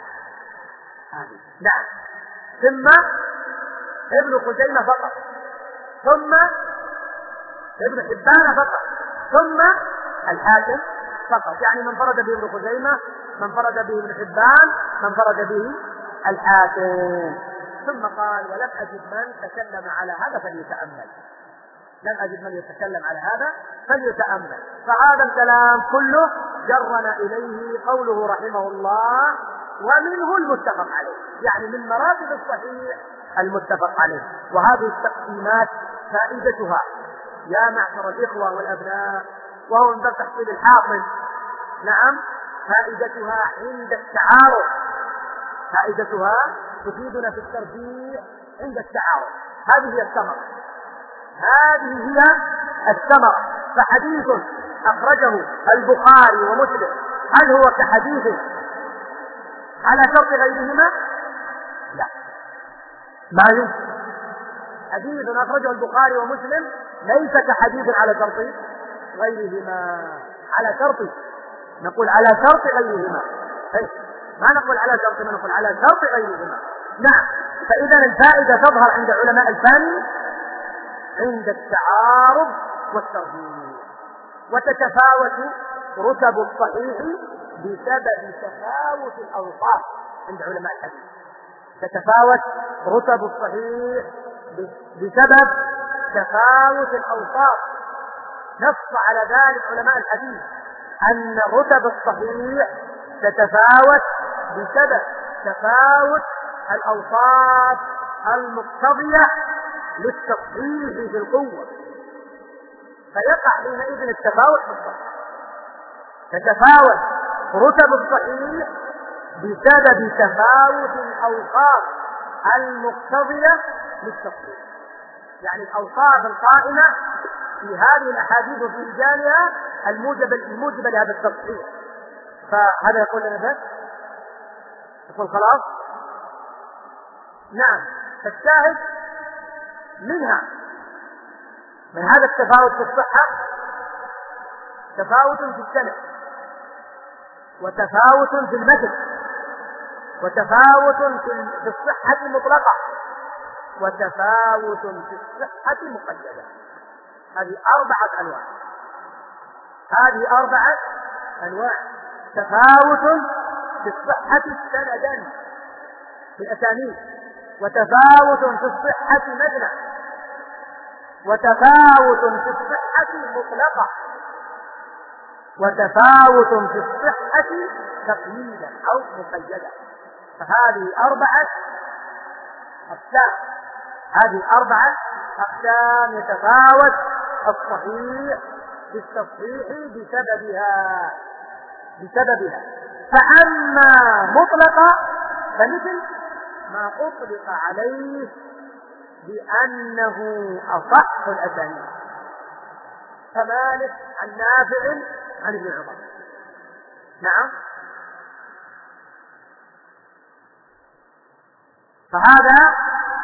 نعم، ثم ابن خزيمة فقط، ثم ابن حبان فقط، ثم الحاكم فقط. يعني من فرد به ابن خزيمة، من فرد به ابن حبان، من فرد به الحاكم. ثم قال: ولم أجد من تكلم على هذا فليتأمل. لم أجد من يتكلم على هذا فليتأمل. فهذا الكلام كله جرنا إليه قوله رحمه الله: ومنه المتفق عليه، يعني من مراتب الصحيح المتفق عليه. وهذه التقسيمات فائدتها يا معشر الإخوة والأبناء، وهو من باب تحصيل الحاصل. نعم، فائدتها عند التعارض، فائدتها تفيدنا في الترجيح عند التعارض. هذه هي الثمرة، هذه هي الثمرة. فحديث أخرجه البخاري ومسلم هل هو كحديث على شرط غيرهما؟ لا، ما يمكن. حديث أخرجه البخاري ومسلم ليس كحديث على شرط غيرهما. على شرط، نقول على شرط غيرهما، ما نقول على شرط، ما نقول على شرط غيرهما. نعم. فإذا الفائدة تظهر عند علماء الفن عند التعارض والترجيح. وتتفاوت رتب الصحيح بسبب تفاوت الأوصاف عند علماء الحديث. تتفاوت رتب الصحيح بسبب تفاوت الأوصاف. نص على ذلك علماء الحديث أن رتب الصحيح تتفاوت بسبب تفاوت الأوصاف المقتضية للتصحيح في القوة، فيقع حينئذ التفاوت في الصحيح. تتفاوت رتب الصحيح بسبب تفاوت الأوصاف المقتضية للتصحيح، يعني الأوصاف القائمة في هذه الأحاديث وفي رجالها الموجبة لهذا التصحيح. فهذا يقول لنا بس يقول خلاص. نعم. فالشاهد منها من هذا التفاوت في الصحة تفاوت في السند، وتفاوت في المتن، وتفاوت في الصحة المطلقة، وتفاوت في الصحة المقيدة. هذه 4 أنواع. هذه 4 أنواع. تفاوت في الصحة سندا في الأسانيد، وتفاوت في الصحة متنا، وتفاوت في الصحة مطلقة، وتفاوت في الصحة تقييدا أو مقيدا. فهذه 4 أقسام. هذه 4 أقسام يتفاوت الصحيح في التصحيح بسببها. فأما مطلقة فمثل ما أطلق عليه بأنه أصح الأسانيد، كمالك عن نافع عن ابن عمر. نعم. فهذا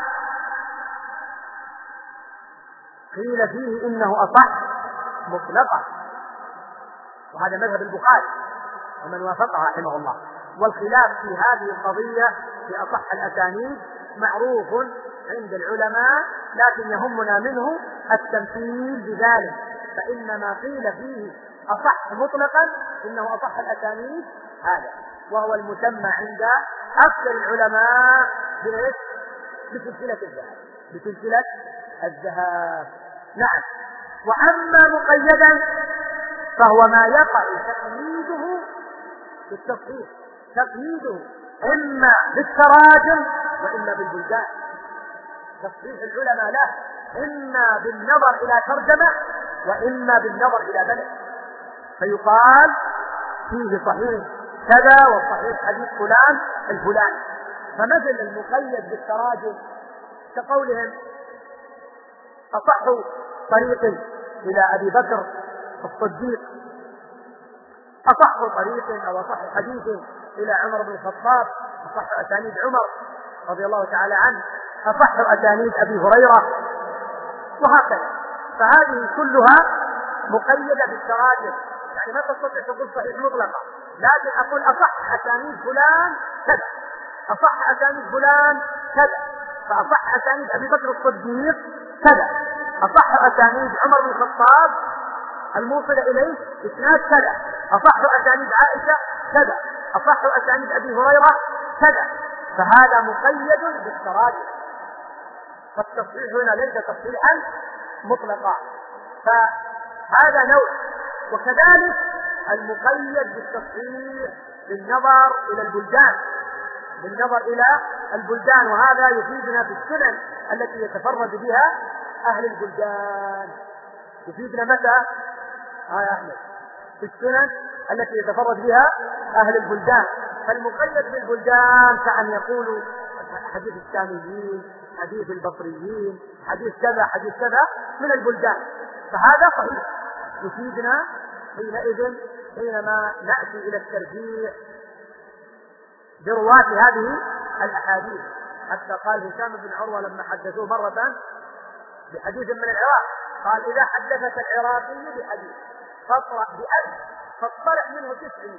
قيل فيه إنه أصح مطلقا، وهذا مذهب البخاري ومن وافقه رحمه الله. والخلاف في هذه القضية في أصح الأسانيد معروف عند العلماء، لكن يهمنا منه التمثيل بذلك. فإن ما قيل فيه أصح مطلقا إنه أصح الأسانيد هذا، وهو المسمى عند أكثر العلماء بسلسلة الذهب، بسلسلة الذهب. نعم. وأما مقيدا فهو ما يقع تقييده بالتصحيح، تقييده إما بالتراجم وإما بالبلدان. تصحيح العلماء له إما بالنظر إلى ترجمة وإما بالنظر إلى بلد، فيقال فيه صحيح كذا وصحيح حديث فلان الفلاني. فمثل المقيد بالتراجم كقولهم أصح طريق إلى أبي بكر الصديق، أصح طريق أو أصح حديث إلى عمر بن الخطاب، أصح أسانيد عمر رضي الله تعالى عنه، أصح أسانيد أبي هريرة، وهكذا. فهذه كلها مقيدة بالتراجم. يعني ما تستطيع تقول صحيح مطلقا، لكن أقول أصح أسانيد فلان كذا، أصح أسانيد فلان كذا، فأصح أسانيد أبي بكر الصديق كذا، أصح أسانيد عمر بن الخطاب الموصلة إليه إسناد كذا، أصح أسانيد عائشة كذا، أصح أسانيد أبي هريرة كذا. فهذا مقيد بالتراجع، فالتصحيح هنا ليس تصحيحا مطلقا، فهذا نوع. وكذلك المقيد بالتصحيح بالنظر إلى البلدان، بالنظر إلى البلدان، وهذا يفيدنا في السنن التي يتفرد بها أهل البلدان. يفيدنا متى؟ يا أحمد، في السنن التي يتفرد بها أهل البلدان. فالمقيد بالبلدان كأن يقولوا حديث الشاميين، حديث البصريين، حديث كذا حديث كذا من البلدان، فهذا صحيح يفيدنا حينئذ حينما نأتي إلى الترجيح برواة هذه الأحاديث. حتى قال هشام بن عروة لما حدثوه مرة بحديث من العراق، قال إذا حدثك العراقي بحديث فاطرح بألف فاطلع منه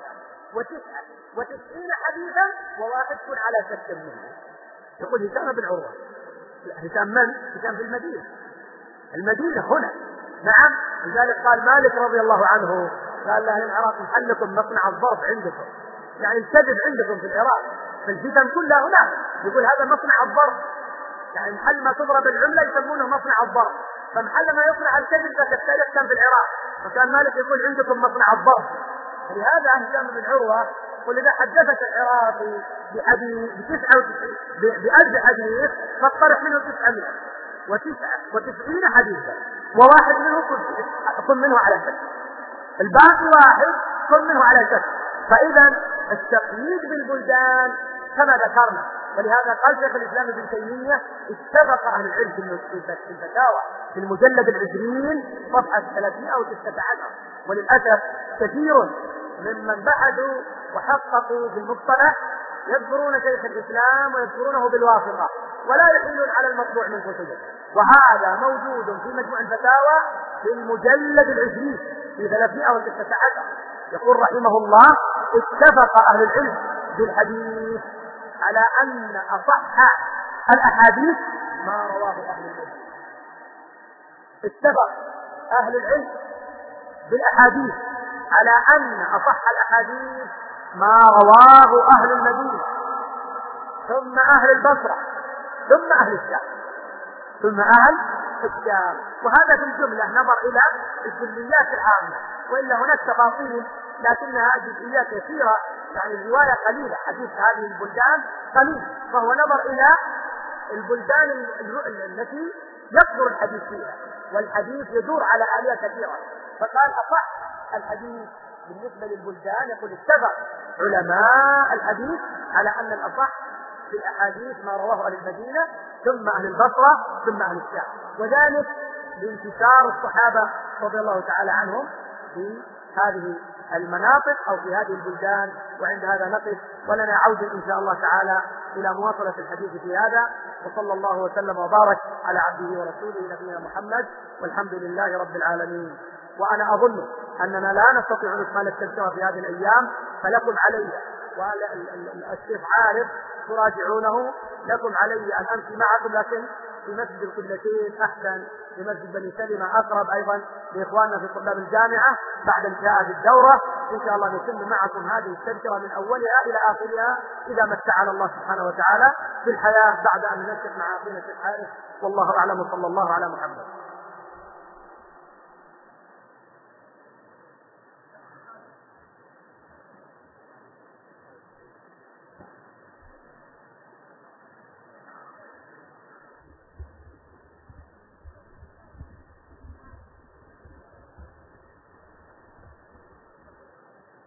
99 حديثا وواحد كن على شك منه. يقول هشام بن عروة. هشام من؟ هشام في المدينة هنا. نعم. لذلك قال مالك رضي الله عنه قال لأهل العراق محلكم مصنع الظرف عندكم، يعني الكذب عندكم في العراق، فالفتن كلها هناك. يقول هذا مصنع الظرف، يعني محل ما تضرب العملة يسمونه مصنع الظرف، فمحل ما يصنع الكذب فكذلك كان في العراق، وكان مالك يقول عندكم مصنع الظرف. فلهذا هشام بن عروة قل إذا حدثك العراقي بحديث ب1000 حديث فاطرح منه 999 حديثا وواحد منه كن منه على شك، الباقي واحد كن منه على شك. فإذا التقييد بالبلدان كما ذكرنا، ولهذا قال شيخ الإسلام ابن تيمية اتفق أهل العلم في الفتاوى في المجلد 20 صفحة 319. وللأسف كثير ممن بحثوا وحققوا في المصطلح يذكرون شيخ الإسلام ويذكرونه بالواسطة ولا يحيلون على المطبوع من كتبه، وهذا موجود في مجموع الفتاوى في المجلد 20 في 319. يقول رحمه الله اتفق أهل العلم بالحديث على أن أصح الأحاديث ما رواه أهل المدينة. اتفق أهل العلم بالأحاديث على أن أصح الأحاديث ما رواه أهل المدينة ثم أهل البصرة ثم أهل الشام. وهذا في الجملة نظر إلى الكليات العامة، وإلا هناك تفاصيل لكنها جزئيات كثيرة، يعني الرواية قليلة، حديث هذه البلدان قليل، فهو نظر إلى البلدان التي يصدر الحديث فيها، والحديث يدور على آلية كثيرة، فقال أصح الحديث بالنسبة للبلدان. يقول اتفق علماء الحديث على أن الأصح في الأحاديث ما رواه أهل المدينة ثم أهل البصرة ثم أهل الشام، وذلك لانتشار الصحابة رضي الله تعالى عنهم في هذه المناطق أو في هذه البلدان. وعند هذا نقف، ولنا عودة إن شاء الله تعالى إلى مواصلة الحديث في هذا. وصلى الله وسلم وبارك على عبده ورسوله نبينا محمد، والحمد لله رب العالمين. وأنا أظن أننا لا نستطيع نكمل التذكرة في هذه الأيام، فلكم علي والشيخ عارف تراجعونه، لكم علي أن أمشي معكم، لكن في مسجد القبلتين أحسن، في مسجد بني سلمة أقرب أيضا لإخواننا في طلاب الجامعة. بعد انتهاء الدورة إن شاء الله نتم معكم هذه التذكرة من أولها إلى آخرها إذا متعنا الله سبحانه وتعالى في الحياة، بعد أن ننشق مع أخينا الشيخ عارف. والله أعلم، وصلى الله على محمد.